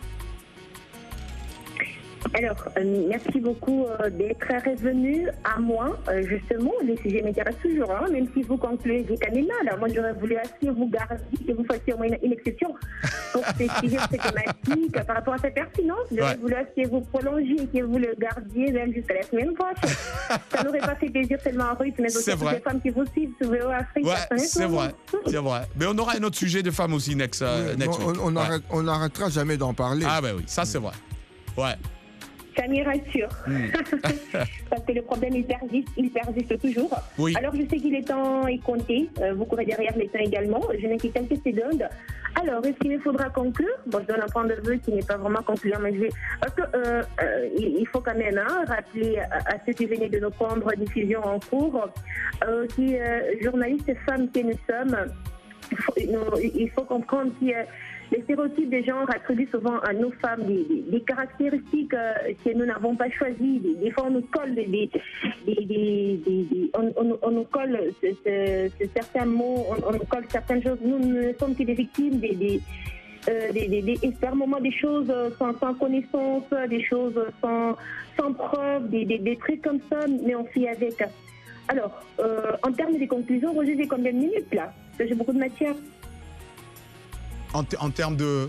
Alors, euh, merci beaucoup euh, d'être revenu à moi. Euh, justement, les sujets m'intéressent toujours, hein, même si vous concluez j'ai quand même là. Alors, moi, j'aurais voulu assez vous garder, que vous fassiez au moins une, une exception pour ces sujets, ces thématiques, par rapport à sa pertinence. J'aurais Ouais. voulu assez vous prolonger et que vous le gardiez même jusqu'à la semaine prochaine. Ça n'aurait pas fait plaisir seulement à Ruth, mais aussi C'est à toutes vrai. les femmes qui vous suivent sur V O Afrique. Ouais, Honnêtement. c'est vrai, c'est vrai. Mais on aura un autre sujet de femmes aussi next, euh, Oui, next on- week. on, on Ouais. arrête- on n'arrêtera jamais d'en parler. Ah ben oui, ça c'est vrai. Ouais. Ça m'y rassure. Hmm. Parce que le problème, il persiste, il persiste toujours. Oui. Alors, je sais qu'il est temps est compté. Euh, vous courez derrière les temps également. Je n'ai que quelques secondes. Alors, est-ce qu'il me faudra conclure? Bon, je donne un point de vue qui n'est pas vraiment concluant, mais je vais... Parce que euh, euh, il il faut quand même hein, rappeler à, à ceux qui venaient de nos prendre diffusion en cours, euh, qui, euh, journalistes femmes que nous sommes, il faut, nous- il faut comprendre que euh, les stéréotypes de genre attribuent souvent à nos femmes des, des- des caractéristiques euh, que nous n'avons pas choisies. Des, des fois, on nous colle des, des, des- des- des- des- on, on- on nous colle ce- ce- ce certains mots, on, on nous colle certaines choses. Nous ne sommes que des victimes des, des, euh, des, des, des- et par moments des choses sans, sans connaissance, des choses sans, sans preuve, des, des, des trucs comme ça, mais on fait avec. Alors, euh, en termes de conclusion, Roger, j'ai combien de minutes là? Parce que j'ai beaucoup de matière. En, te- en termes de...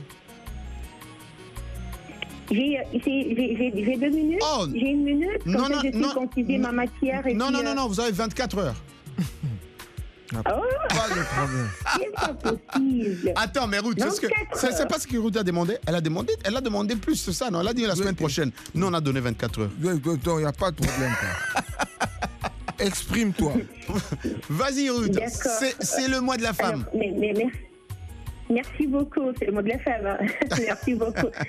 J'ai j'ai- j'ai- j'ai- j'ai deux minutes, Oh. j'ai une minute, comme Non, ça non, je sais non, considérer ma matière. Et Non, puis, non, non, euh, non, vous avez vingt-quatre heures. Oh, Pas de problème. c'est pas possible. Attends, mais Ruth, c'est ce que- vingt-quatre c'est c'est pas ce que Ruth a demandé. Elle a demandé, elle a demandé plus, c'est ça, non? Elle a dit la Oui, semaine oui. prochaine. Nous, on a donné vingt-quatre heures. Il n'y a pas de problème. quoi. Exprime-toi. Vas-y, Ruth, D'accord. c'est c'est le mois de la Alors, femme. mais, mais merci. Merci beaucoup, c'est le mot de la femme. hein. Merci beaucoup.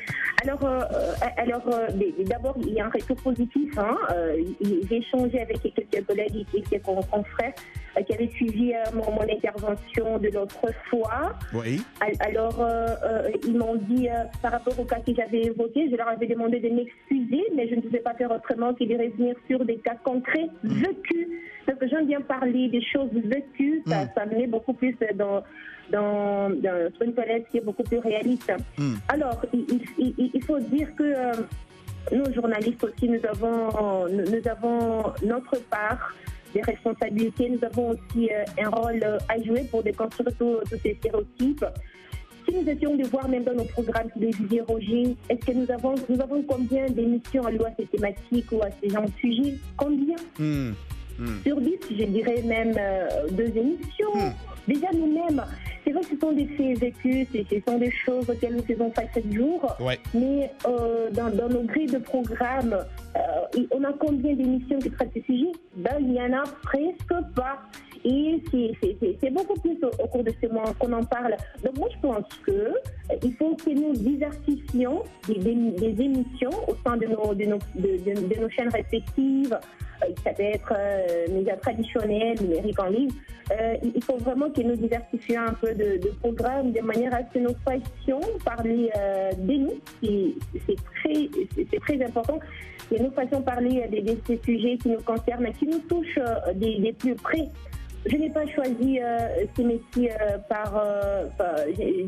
alors, euh, alors euh, d'abord, il y a un retour positif. Hein. Euh, j'ai échangé avec quelques collègues et quelques confrères euh, qui avaient suivi euh, mon, mon intervention de l'autre fois. Oui. Alors, euh, euh, ils m'ont dit, euh, par rapport au cas que j'avais évoqué, je leur avais demandé de m'excuser, mais je ne pouvais pas faire autrement que de revenir sur des cas concrets mmh. vécus. Parce que j'aime bien parler des choses vécues, ça, mmh. ça me met beaucoup plus dans... Dans, dans une palette qui est beaucoup plus réaliste. Mm. Alors, il, il, il faut dire que euh, nous, journalistes aussi, nous avons, nous, nous avons notre part des responsabilités, nous avons aussi euh, un rôle à jouer pour déconstruire tous ces stéréotypes. Si nous étions de voir même dans nos programmes télévisés, Roger, est-ce que nous avons, nous avons combien d'émissions allouées à ces thématiques ou à ces gens de sujets? Combien mm. Mm. Sur dix, je dirais même euh, deux émissions. Mm. Déjà nous-mêmes, c'est vrai que ce sont des faits vécus, ce sont des choses auxquelles nous faisons face chaque jour, ouais. mais euh, dans, dans nos grilles de programmes, euh, on a combien d'émissions qui traitent ces sujets? Ben, il n'y en a presque pas. Et c'est beaucoup plus au, au cours de ces mois qu'on en parle. Donc moi, je pense qu'il faut que nous diversifions des, des, des émissions au sein de nos, de nos, de, de, de nos chaînes respectives. Ça peut être euh, médias traditionnels, numériques en ligne. Euh, il faut vraiment que nous diversifions un peu de, de programmes de manière à ce que nous fassions parler euh, de nous. C'est très, très important. Que nous fassions parler de, de ces sujets qui nous concernent, qui nous touchent euh, des, des plus près. Je n'ai pas choisi euh, ces métiers euh, par... Euh, par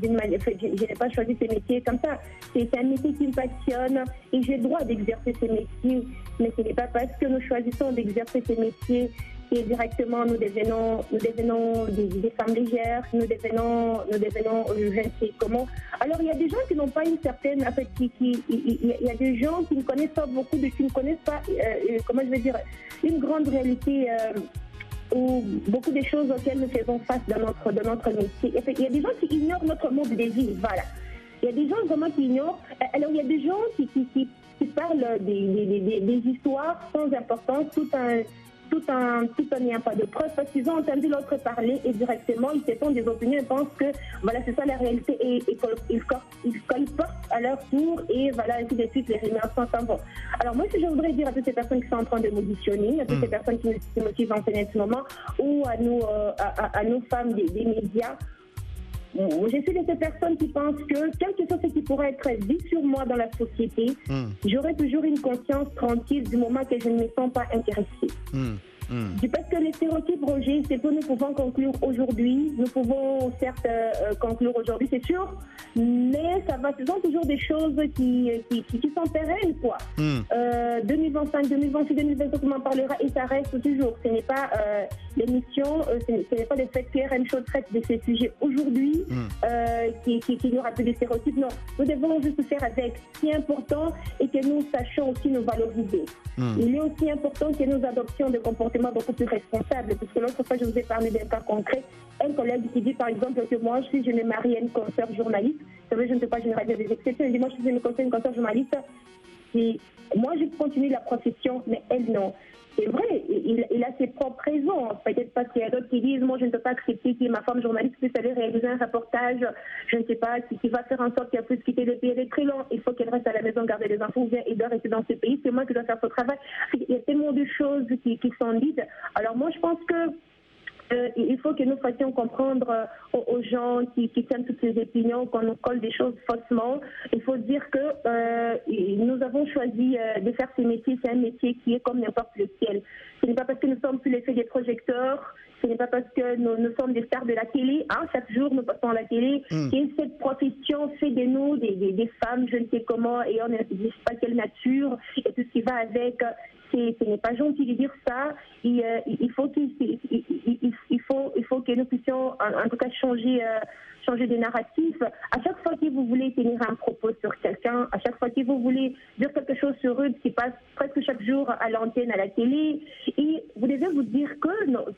je n'ai pas choisi ces métiers comme ça. C'est un métier qui me passionne et j'ai le droit d'exercer ces métiers. Mais ce n'est pas parce que nous choisissons d'exercer ces métiers et directement nous devenons, nous devenons des, des femmes légères, nous devenons, nous devenons je ne sais comment. Alors il y a des gens qui n'ont pas une certaine... En fait, qui, qui, il, il y a des gens qui ne connaissent pas beaucoup, de, qui ne connaissent pas, euh, comment je vais dire, une grande réalité... Euh, ou beaucoup de choses auxquelles nous faisons face dans notre, dans notre métier. Et il y a des gens qui ignorent notre mode de vie, voilà. Il y a des gens vraiment qui ignorent. Alors il y a des gens qui, qui, qui, qui parlent des, des, des, des histoires sans importance, tout en tout en tout en n'ayant pas de preuves, parce qu'ils ont entendu l'autre parler et directement ils se font des opinions et pensent que voilà c'est ça la réalité et, et ils, ils colportent à leur tour et voilà ainsi de suite, les rumeurs s'en vont. Alors moi ce que je voudrais dire à toutes ces personnes qui sont en train de m'auditionner, à toutes mmh. ces personnes qui me, qui me suivent en ce moment ou à nous euh, à, à, à nos femmes des, des médias, je suis de ces personnes qui pensent que quel que soit ce qui pourrait être dit sur moi dans la société, mm. j'aurai toujours une conscience tranquille du moment que je ne me sens pas intéressée. Mm. Mm. Parce que les stéréotypes, Roger, c'est que nous pouvons conclure aujourd'hui, nous pouvons certes euh, conclure aujourd'hui, c'est sûr, mais ça va, ce sont toujours des choses qui, qui, qui, qui sont pérennes, quoi. Mm. Euh, deux mille vingt-cinq, deux mille vingt-six, deux mille vingt-sept, on en parlera et ça reste toujours. Ce n'est pas euh, l'émission, euh, ce n'est pas le fait que R M Show traite de ces sujets aujourd'hui, mm. euh, qu'il qui, qui y aura plus de stéréotypes. Non, nous devons juste faire avec ce qui est important et que nous sachions aussi nous valoriser. Mm. Il est aussi important que nous adoptions des comportements beaucoup plus responsables, parce que l'autre fois je vous ai parlé d'un cas concret, un collègue qui dit par exemple que moi si je me marie à une consoeur journaliste, c'est vrai je ne peux pas généraliser des exceptions, il dit moi si je me marie à une consoeur journaliste, et moi je continue la profession, mais elle non. C'est vrai, il, il a ses propres raisons. Peut-être parce qu'il y a d'autres qui disent, moi je ne peux pas accepter que ma femme journaliste puisse aller réaliser un reportage, je ne sais pas, qui, qui va faire en sorte qu'elle puisse quitter le pays. Elle est très long, il faut qu'elle reste à la maison, garder les enfants, ou bien elle doit rester dans ce pays, c'est moi qui dois faire ce travail. Il y a tellement de choses qui, qui sont dites. Alors moi je pense que Euh, il faut que nous fassions comprendre euh, aux, aux gens qui, qui tiennent toutes ces opinions, qu'on nous colle des choses faussement. Il faut dire que euh, nous avons choisi euh, de faire ces métiers. C'est un métier qui est comme n'importe lequel. Ce n'est pas parce que nous sommes sous l'effet des projecteurs, ce n'est pas parce que nous, nous sommes des stars de la télé, hein, chaque jour nous passons à la télé, mmh. que cette profession fait de nous des, des, des femmes, je ne sais comment, et on ne sait pas quelle nature, et tout ce qui va avec. Ce n'est pas gentil de dire ça. Et, euh, il, faut qu'il, il, il, il, faut, il faut que nous puissions en, en tout cas changer, euh, changer de narratif. À chaque fois que vous voulez tenir un propos sur quelqu'un, à chaque fois que vous voulez dire quelque chose sur eux qui passe presque chaque jour à l'antenne, à la télé, et vous devez vous dire que non,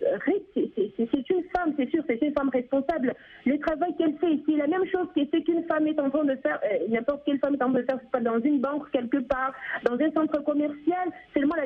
c'est une femme, c'est sûr, c'est une femme responsable. Le travail qu'elle fait, c'est la même chose que ce qu'une femme est en train de faire, euh, n'importe quelle femme est en train de faire, c'est pas dans une banque quelque part, dans un centre commercial. Seulement la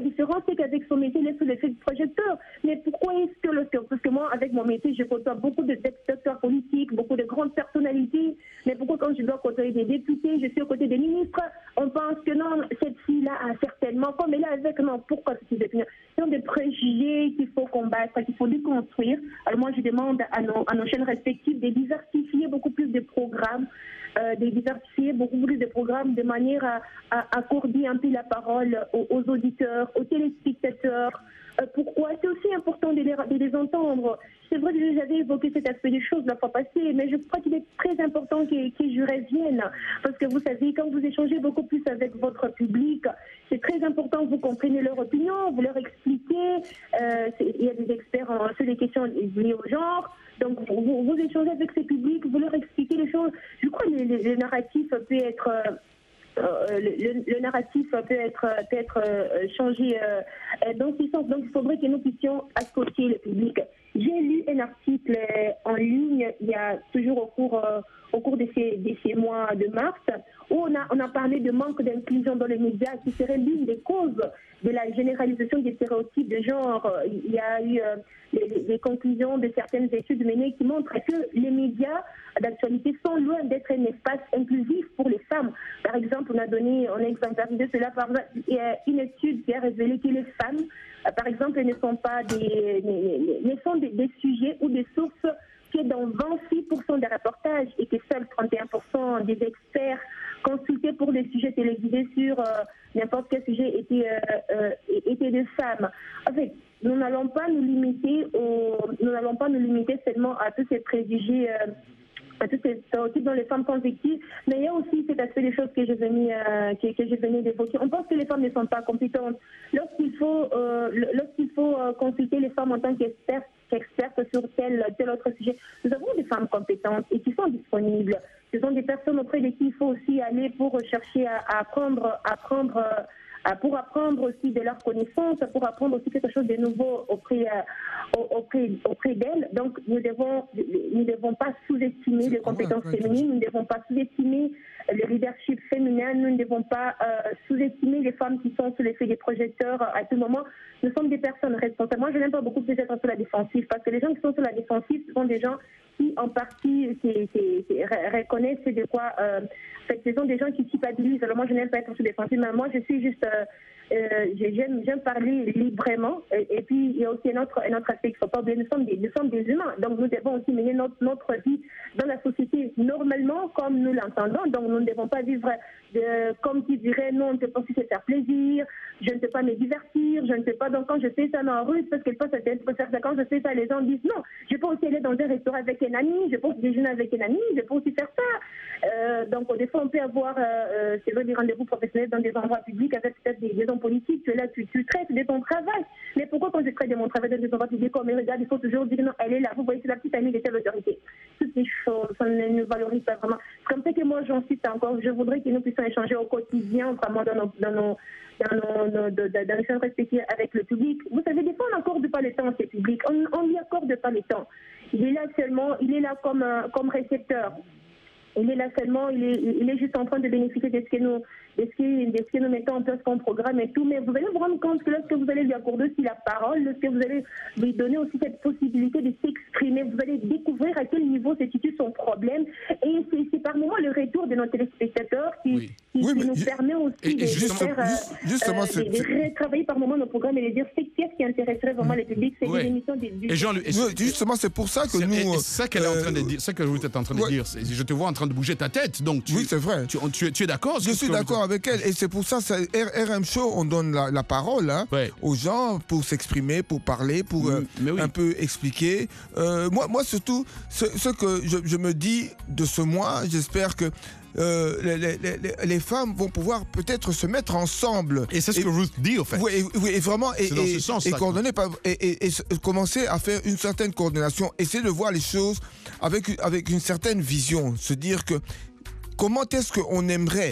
différence, c'est qu'avec son métier, il est sous l'effet du projecteur. Mais pourquoi est-ce que le... Parce que moi, avec mon métier, je côtoie beaucoup de d'acteurs politiques, beaucoup de grandes personnalités. Mais pourquoi quand je dois côtoyer des députés, je suis aux côtés des ministres, on pense que non, cette fille-là a certainement, comme elle est avec, non, pourquoi ce sont des, des préjugés qu'il faut combattre, qu'il faut déconstruire. Alors moi, je demande à nos, à nos chaînes respectives de diversifier beaucoup plus de programmes, euh, de diversifier beaucoup plus de programmes de manière à, à accorder un peu la parole aux, aux auditeurs, aux téléspectateurs. Euh, pourquoi c'est aussi important de les, de les entendre. C'est vrai que j'avais évoqué cet aspect des choses la fois passée, mais je crois qu'il est très important que, que je revienne. Parce que vous savez, quand vous échangez beaucoup plus avec votre public, c'est très important que vous compreniez leur opinion, vous leur expliquez. Euh, il y a des experts en, sur les questions liées au genre. Donc, vous, vous échangez avec ces publics, vous leur expliquez les choses. Je crois que le, le, le narratif peut être... Euh, Euh, le, le narratif peut être, peut être euh, changé euh, dans ce sens. Donc il faudrait que nous puissions associer le public. J'ai lu un article en ligne il y a toujours au cours, euh, au cours de, ces, de ces mois de mars où on a, on a parlé de manque d'inclusion dans les médias qui serait l'une des causes de la généralisation des stéréotypes de genre. Il y a eu euh, les, les conclusions de certaines études menées qui montrent que les médias d'actualité sont loin d'être un espace inclusif pour les femmes. Par exemple, on a donné, on a exemplarisé cela par une étude qui a révélé que les femmes, par exemple, ne sont pas des, ne, ne sont des, des sujets ou des sources que dans vingt-six pour cent des reportages et que seuls trente et un pour cent des experts consultés pour des sujets télévisés sur euh, n'importe quel sujet étaient, euh, euh, étaient des femmes. En fait, nous n'allons pas nous limiter au, nous n'allons pas nous limiter seulement à tous ces préjugés. Euh, à tous ces stéréotypes dont les femmes sont victimes, mais il y a aussi cet aspect des choses que je venais, euh, que, que je venais d'évoquer. On pense que les femmes ne sont pas compétentes. Lorsqu'il faut, euh, lorsqu'il faut euh, consulter les femmes en tant qu'expertes, qu'expertes sur tel, tel autre sujet, nous avons des femmes compétentes et qui sont disponibles. Ce sont des personnes auprès de qui il faut aussi aller pour chercher à, à apprendre, à apprendre euh, pour apprendre aussi de leurs connaissances, pour apprendre aussi quelque chose de nouveau auprès, euh, auprès, auprès d'elles. Donc, nous ne devons, nous devons pas sous-estimer les compétences féminines, nous ne devons pas sous-estimer le leadership féminin, nous ne devons pas euh, sous-estimer les femmes qui sont sous l'effet des projecteurs à tout moment. Nous sommes des personnes responsables. Moi, je n'aime pas beaucoup plus être sur la défensive, parce que les gens qui sont sur la défensive, ce sont des gens qui, en partie, qui, qui, qui reconnaissent de quoi... Euh, en fait, ce sont des gens qui culpabilisent. Alors moi, je n'aime pas être sur défensive, mais moi, je suis juste... Euh, euh, j'aime, j'aime parler librement. Et, et puis, il y a aussi un autre, un autre aspect qu'il ne faut pas oublier. Nous sommes, des, nous sommes des humains. Donc, nous devons aussi mener notre, notre vie dans la société normalement, comme nous l'entendons. Donc, nous ne devons pas vivre de, comme qui dirait, non, on ne peut pas se faire plaisir, je ne peux pas me divertir, je ne peux pas... Donc, quand je fais ça dans la rue, parce que je peux faire ça, quand je fais ça, les gens disent non. Je peux aussi aller dans un restaurant avec un ami, je peux aussi déjeuner avec un ami, je peux aussi faire ça. Euh, donc, des fois, on peut avoir euh, c'est vrai, des rendez-vous professionnels dans des endroits publics avec peut-être des, des hommes politiques. Tu es là, tu, tu traites de ton travail. Mais pourquoi, quand je traite de mon travail dans des endroits publics, comme me regarde, il faut toujours dire non, elle est là. Vous voyez, c'est la petite amie de telle autorité. Toutes ces choses, ça ne nous valorise pas vraiment. C'est comme ça que moi, j'insiste encore. Je voudrais que nous puissions échanger au quotidien, vraiment dans nos, dans nos, dans nos, nos de, de, dans les choses respectives avec le public. Vous savez, des fois, on n'accorde pas le temps à ces publics. On ne lui accorde pas le temps. Il est là seulement, il est là comme, euh, comme récepteur. Il est là seulement, il est, il est juste en train de bénéficier de ce que nous, de ce que, de ce que nous mettons en place comme programme et tout. Mais vous allez vous rendre compte que lorsque vous allez lui accorder aussi la parole, lorsque vous allez lui donner aussi cette possibilité de s'exprimer, vous allez découvrir à quel niveau se situe son problème. Et c'est, c'est par moments le retour de nos téléspectateurs qui, oui. qui, oui, qui nous je, permet aussi et, de, et de faire, euh, justement, euh, de, de retravailler par moments nos programmes et de dire c'est qu'est-ce qui intéresserait vraiment le public, c'est oui. les émissions du, du... Et Jean, et oui, justement, c'est pour ça que c'est, nous... C'est ça qu'elle est en train de dire, ça que vous êtes en train de ouais. dire. C'est, je te vois en train de bouger ta tête, donc tu, oui, c'est vrai. Tu, tu, tu es d'accord? Je suis d'accord avec elle, et c'est pour ça, ça R M Show, on donne la, la parole hein, ouais. aux gens pour s'exprimer, pour parler, pour euh, oui. un peu expliquer. Euh, moi, moi, surtout, ce, ce que je, je me dis de ce mois, j'espère que Euh, les, les, les, les femmes vont pouvoir peut-être se mettre ensemble. Et c'est ce et, que Ruth dit, en fait. Oui, et, oui, et vraiment, et, c'est dans ce sens, et, ça, coordonner, et, et, et commencer à faire une certaine coordination, essayer de voir les choses avec, avec une certaine vision, se dire que comment est-ce qu'on aimerait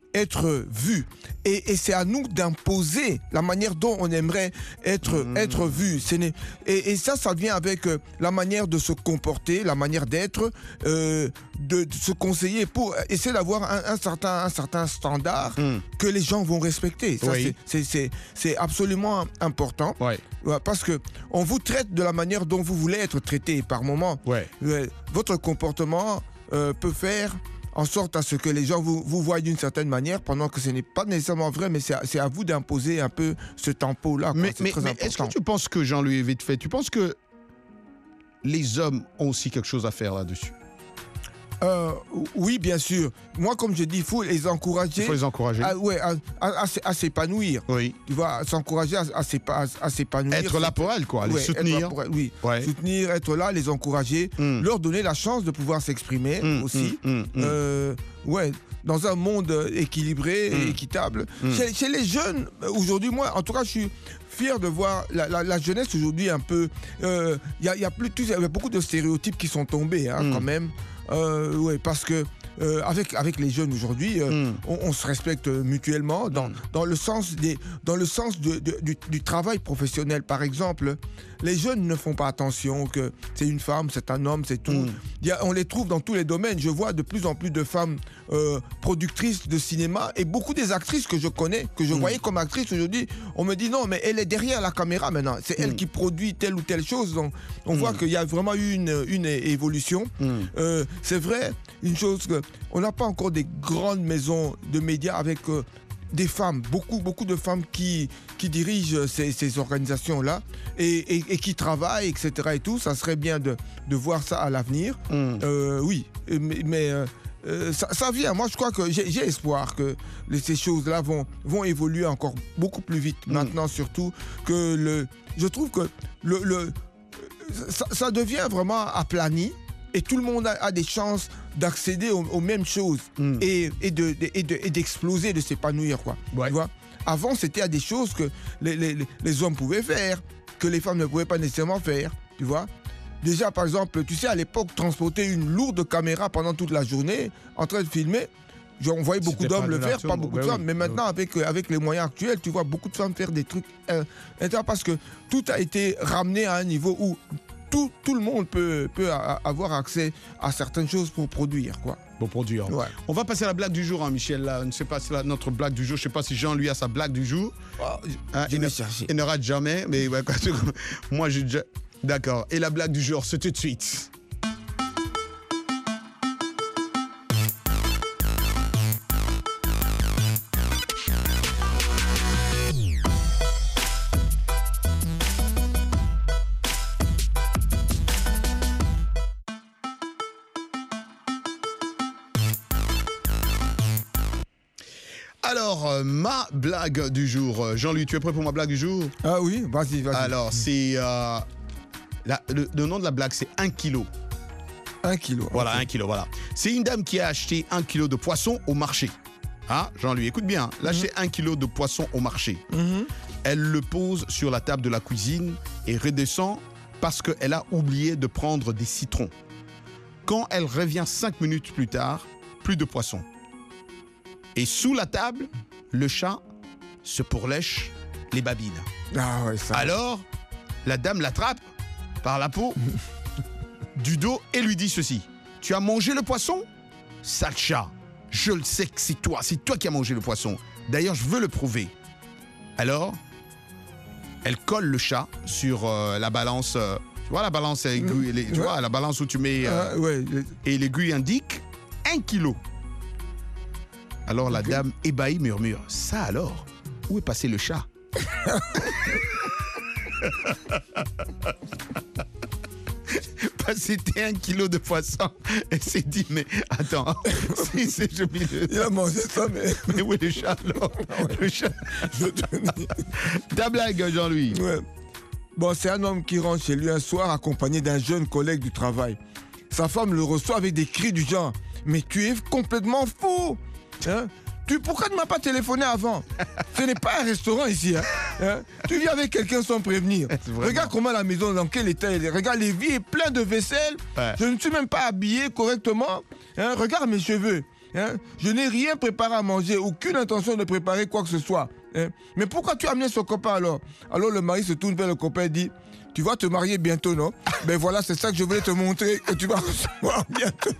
être vu. Et, et c'est à nous d'imposer la manière dont on aimerait être, mmh. être vu. Et, et ça, ça vient avec euh, la manière de se comporter, la manière d'être, euh, de, de se conseiller pour essayer d'avoir un, un, certain, un certain standard mmh. que les gens vont respecter. Ça, oui. c'est, c'est, c'est, c'est absolument important. Ouais. Parce qu'on vous traite de la manière dont vous voulez être traité par moment. Ouais. Euh, votre comportement euh, peut faire en sorte à ce que les gens vous, vous voient d'une certaine manière, pendant que ce n'est pas nécessairement vrai, mais c'est à, c'est à vous d'imposer un peu ce tempo-là. Mais, c'est mais, très mais important. est-ce que tu penses que, Jean-Louis, vite fait, tu penses que les hommes ont aussi quelque chose à faire là-dessus? Euh, oui, bien sûr. Moi, comme je dis, il faut les encourager. Il faut les encourager. À, ouais, à, à, à, à s'épanouir. Oui. Tu vois, à s'encourager à, à, s'épa, à s'épanouir. Être là pour elles, quoi. Les ouais, soutenir. Être, oui. Ouais. Soutenir, être là, les encourager, mm. leur donner la chance de pouvoir s'exprimer mm, aussi. Mm, mm, euh, ouais. Dans un monde équilibré mm. et équitable. Mm. Chez, chez les jeunes, aujourd'hui, moi, en tout cas, je suis fier de voir la, la, la jeunesse aujourd'hui un peu. Il euh, y, a, y, a plus, y a beaucoup de stéréotypes qui sont tombés, hein, mm. quand même. Euh, ouais, parce que euh, avec, avec les jeunes aujourd'hui, euh, mm. on, on se respecte mutuellement dans, mm. dans le sens, des, dans le sens de, de, du, du travail professionnel. Par exemple, les jeunes ne font pas attention que c'est une femme, c'est un homme, c'est tout. Mm. Y a, on les trouve dans tous les domaines. Je vois de plus en plus de femmes euh, productrices de cinéma et beaucoup des actrices que je connais, que je mm. voyais comme actrices aujourd'hui, on me dit non, mais elle est derrière la caméra maintenant. C'est mm. elle qui produit telle ou telle chose. Donc, on mm. voit qu'il y a vraiment eu une, une évolution. Mm. Euh, c'est vrai, une chose que on n'a pas encore des grandes maisons de médias avec euh, des femmes, beaucoup, beaucoup de femmes qui, qui dirigent ces, ces organisations-là et, et, et qui travaillent, et cetera. Et tout, ça serait bien de, de voir ça à l'avenir. Mm. Euh, oui, mais, mais euh, euh, ça, ça vient. Moi, je crois que j'ai, j'ai espoir que les, ces choses-là vont, vont évoluer encore beaucoup plus vite. Mm. Maintenant, surtout que le, je trouve que le, le, ça, ça devient vraiment aplani. Et tout le monde a, a des chances d'accéder aux, aux mêmes choses mm. et, et, de, de, et, de, et d'exploser, de s'épanouir. Quoi. Ouais. Tu vois? Avant, c'était à des choses que les, les, les hommes pouvaient faire, que les femmes ne pouvaient pas nécessairement faire. Tu vois? Déjà, par exemple, tu sais, à l'époque, transporter une lourde caméra pendant toute la journée, en train de filmer, on voyait beaucoup c'était d'hommes le faire, pas beaucoup bah de oui, femmes. Mais maintenant, oui. avec, avec les moyens actuels, tu vois beaucoup de femmes faire des trucs. Euh, parce que tout a été ramené à un niveau où Tout, tout le monde peut, peut a, avoir accès à certaines choses pour produire, quoi. Pour produire. Ouais. On va passer à la blague du jour, hein, Michel. Là, je ne sais pas si c'est notre blague du jour. Je ne sais pas si Jean, lui, a sa blague du jour. Oh, hein, il, ne, il ne rate jamais. Mais ouais, moi, j'ai déjà... D'accord. Et la blague du jour, c'est tout de suite. Alors, euh, ma blague du jour. Jean-Louis, tu es prêt pour ma blague du jour? Ah oui, vas-y, vas-y. Alors, c'est... Euh, la, le, le nom de la blague, c'est un kilo. Un kilo. Voilà, okay. un kilo, voilà. C'est une dame qui a acheté un kilo de poisson au marché. Hein, Jean-Louis, écoute bien. Elle a acheté mm-hmm. un kilo de poisson au marché. Mm-hmm. Elle le pose sur la table de la cuisine et redescend parce qu'elle a oublié de prendre des citrons. Quand elle revient cinq minutes plus tard, plus de poisson. Et sous la table, le chat se pourlèche les babines. Ah ouais, ça... Alors, la dame l'attrape par la peau du dos et lui dit ceci. Tu as mangé le poisson? Sale chat, je le sais que c'est toi, c'est toi qui as mangé le poisson. D'ailleurs, je veux le prouver. Alors, elle colle le chat sur euh, la balance, euh, tu vois la balance aiguille, les, tu ouais. vois la balance où tu mets, euh, ah, ouais. et l'aiguille indique un kilo. Alors la okay. dame ébahie murmure, ça alors, où est passé le chat? C'était un kilo de poisson. Elle s'est dit, mais attends, c'est, c'est, je le... Il a mangé ça, mais... Mais où est le chat alors? Le chat. Ta blague, Jean-Louis. Ouais. Bon, c'est un homme qui rentre chez lui un soir accompagné d'un jeune collègue du travail. Sa femme le reçoit avec des cris du genre, mais tu es complètement fou! Hein? Tu, pourquoi tu ne m'as pas téléphoné avant? Ce n'est pas un restaurant ici. Hein? Hein? Tu viens avec quelqu'un sans prévenir. Regarde comment la maison, dans quel état elle est. Regarde, l'évier est plein de vaisselle. Ouais. Je ne suis même pas habillé correctement. Hein? Regarde mes cheveux. Hein? Je n'ai rien préparé à manger, aucune intention de préparer quoi que ce soit. Hein? Mais pourquoi tu as amené son copain alors? Alors le mari se tourne vers le copain et dit, tu vas te marier bientôt, non? Ben voilà, c'est ça que je voulais te montrer, que tu vas recevoir bientôt.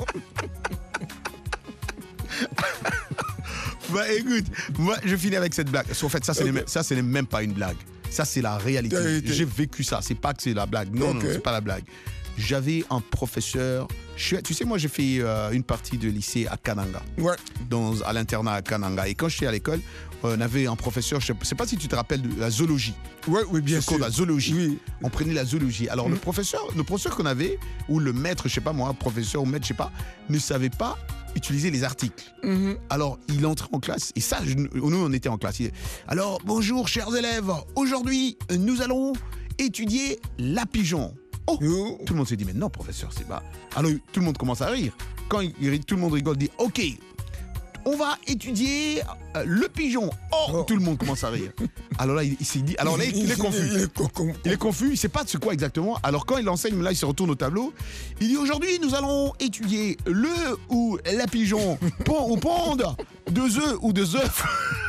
Bah écoute, moi je finis avec cette blague. En fait, ça, ce okay. n'est, ça, ce n'est même pas une blague. Ça, c'est la réalité. réalité. J'ai vécu ça. C'est pas que c'est la blague. Non, okay. non, c'est pas la blague. J'avais un professeur. Je, tu sais, moi, j'ai fait euh, une partie de lycée à Kananga. Ouais. Dans, à l'internat à Kananga. Et quand j'étais à l'école, on avait un professeur, je ne sais pas si tu te rappelles de la zoologie. Ouais, oui, bien Ce sûr. Cours, la zoologie. Oui. On prenait la zoologie. Alors, mmh. le professeur, le professeur qu'on avait, ou le maître, je sais pas moi, professeur ou maître, je sais pas, ne savait pas utiliser les articles. Mmh. Alors, il entrait en classe, et ça, je, nous, on était en classe. Il, alors, bonjour, chers élèves. Aujourd'hui, nous allons étudier la pigeon. Oh, oh. Tout le monde s'est dit, mais non, professeur, c'est pas... Alors, tout le monde commence à rire. Quand il, il, tout le monde rigole, dit, OK, on va étudier euh, le pigeon. Oh, oh, tout le monde commence à rire. Alors là, il, il s'est dit... Alors là, il, il est confus. Il est, con, il est confus, il ne sait pas de ce quoi exactement. Alors quand il enseigne, là, il se retourne au tableau. Il dit, aujourd'hui, nous allons étudier le ou la pigeon pond ou ponde, deux œufs ou deux œufs.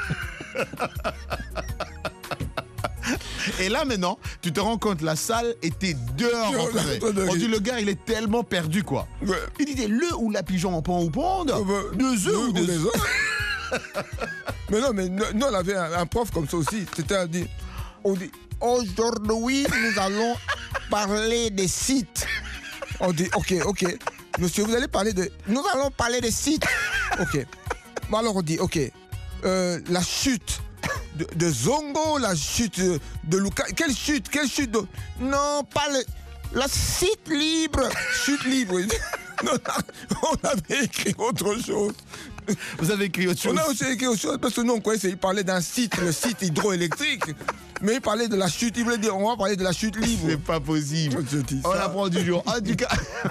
Et là, maintenant, tu te rends compte, la salle était dehors. On dit, le gars, il est tellement perdu, quoi. Ouais. Il disait, le ou la pigeon en pond ou ponde, ouais, bah, deux œufs ou deux œufs. Mais non, mais nous, on avait un, un prof comme ça aussi. C'était à dire, on dit, aujourd'hui, nous allons parler des sites. On dit, ok, ok. Monsieur, vous allez parler de... Nous allons parler des sites. Ok. Bon, alors on dit, ok. Euh, la chute... De, de Zongo, la chute de Luca. Quelle chute? Quelle chute de... Non, pas le... La site libre. Chute libre. Non, on avait écrit autre chose. Vous avez écrit autre chose? On a aussi écrit autre chose parce que nous, on croyait qu'il parlait d'un site, le site hydroélectrique. Mais il parlait de la chute. Il voulait dire, on va parler de la chute libre. C'est pas possible. On apprend du jour. En tout cas...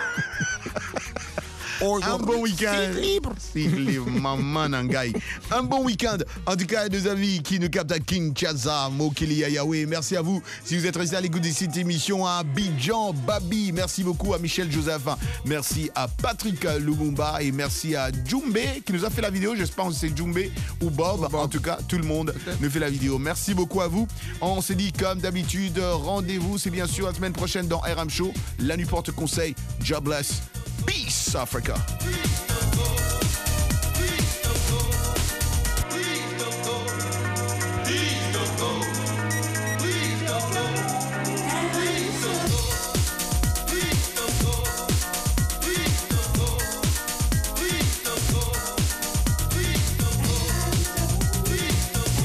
Oh, un bon week-end. Site libre. Site libre, maman Nangai. Un bon week-end. En tout cas, nos amis qui nous captent à Kinshasa, Mokili Yahweh. Merci à vous. Si vous êtes restés à l'écoute de cette émission, à Abidjan, Babi. Merci beaucoup à Michel Joseph. Merci à Patrick Lumumba. Et merci à Djumbe qui nous a fait la vidéo. J'espère que c'est Djumbe ou Bob. En tout cas, tout le monde nous fait la vidéo. Merci beaucoup à vous. On s'est dit, comme d'habitude, rendez-vous. C'est bien sûr la semaine prochaine dans R M Show. La nuit porte conseil. God bless. Peace, Africa.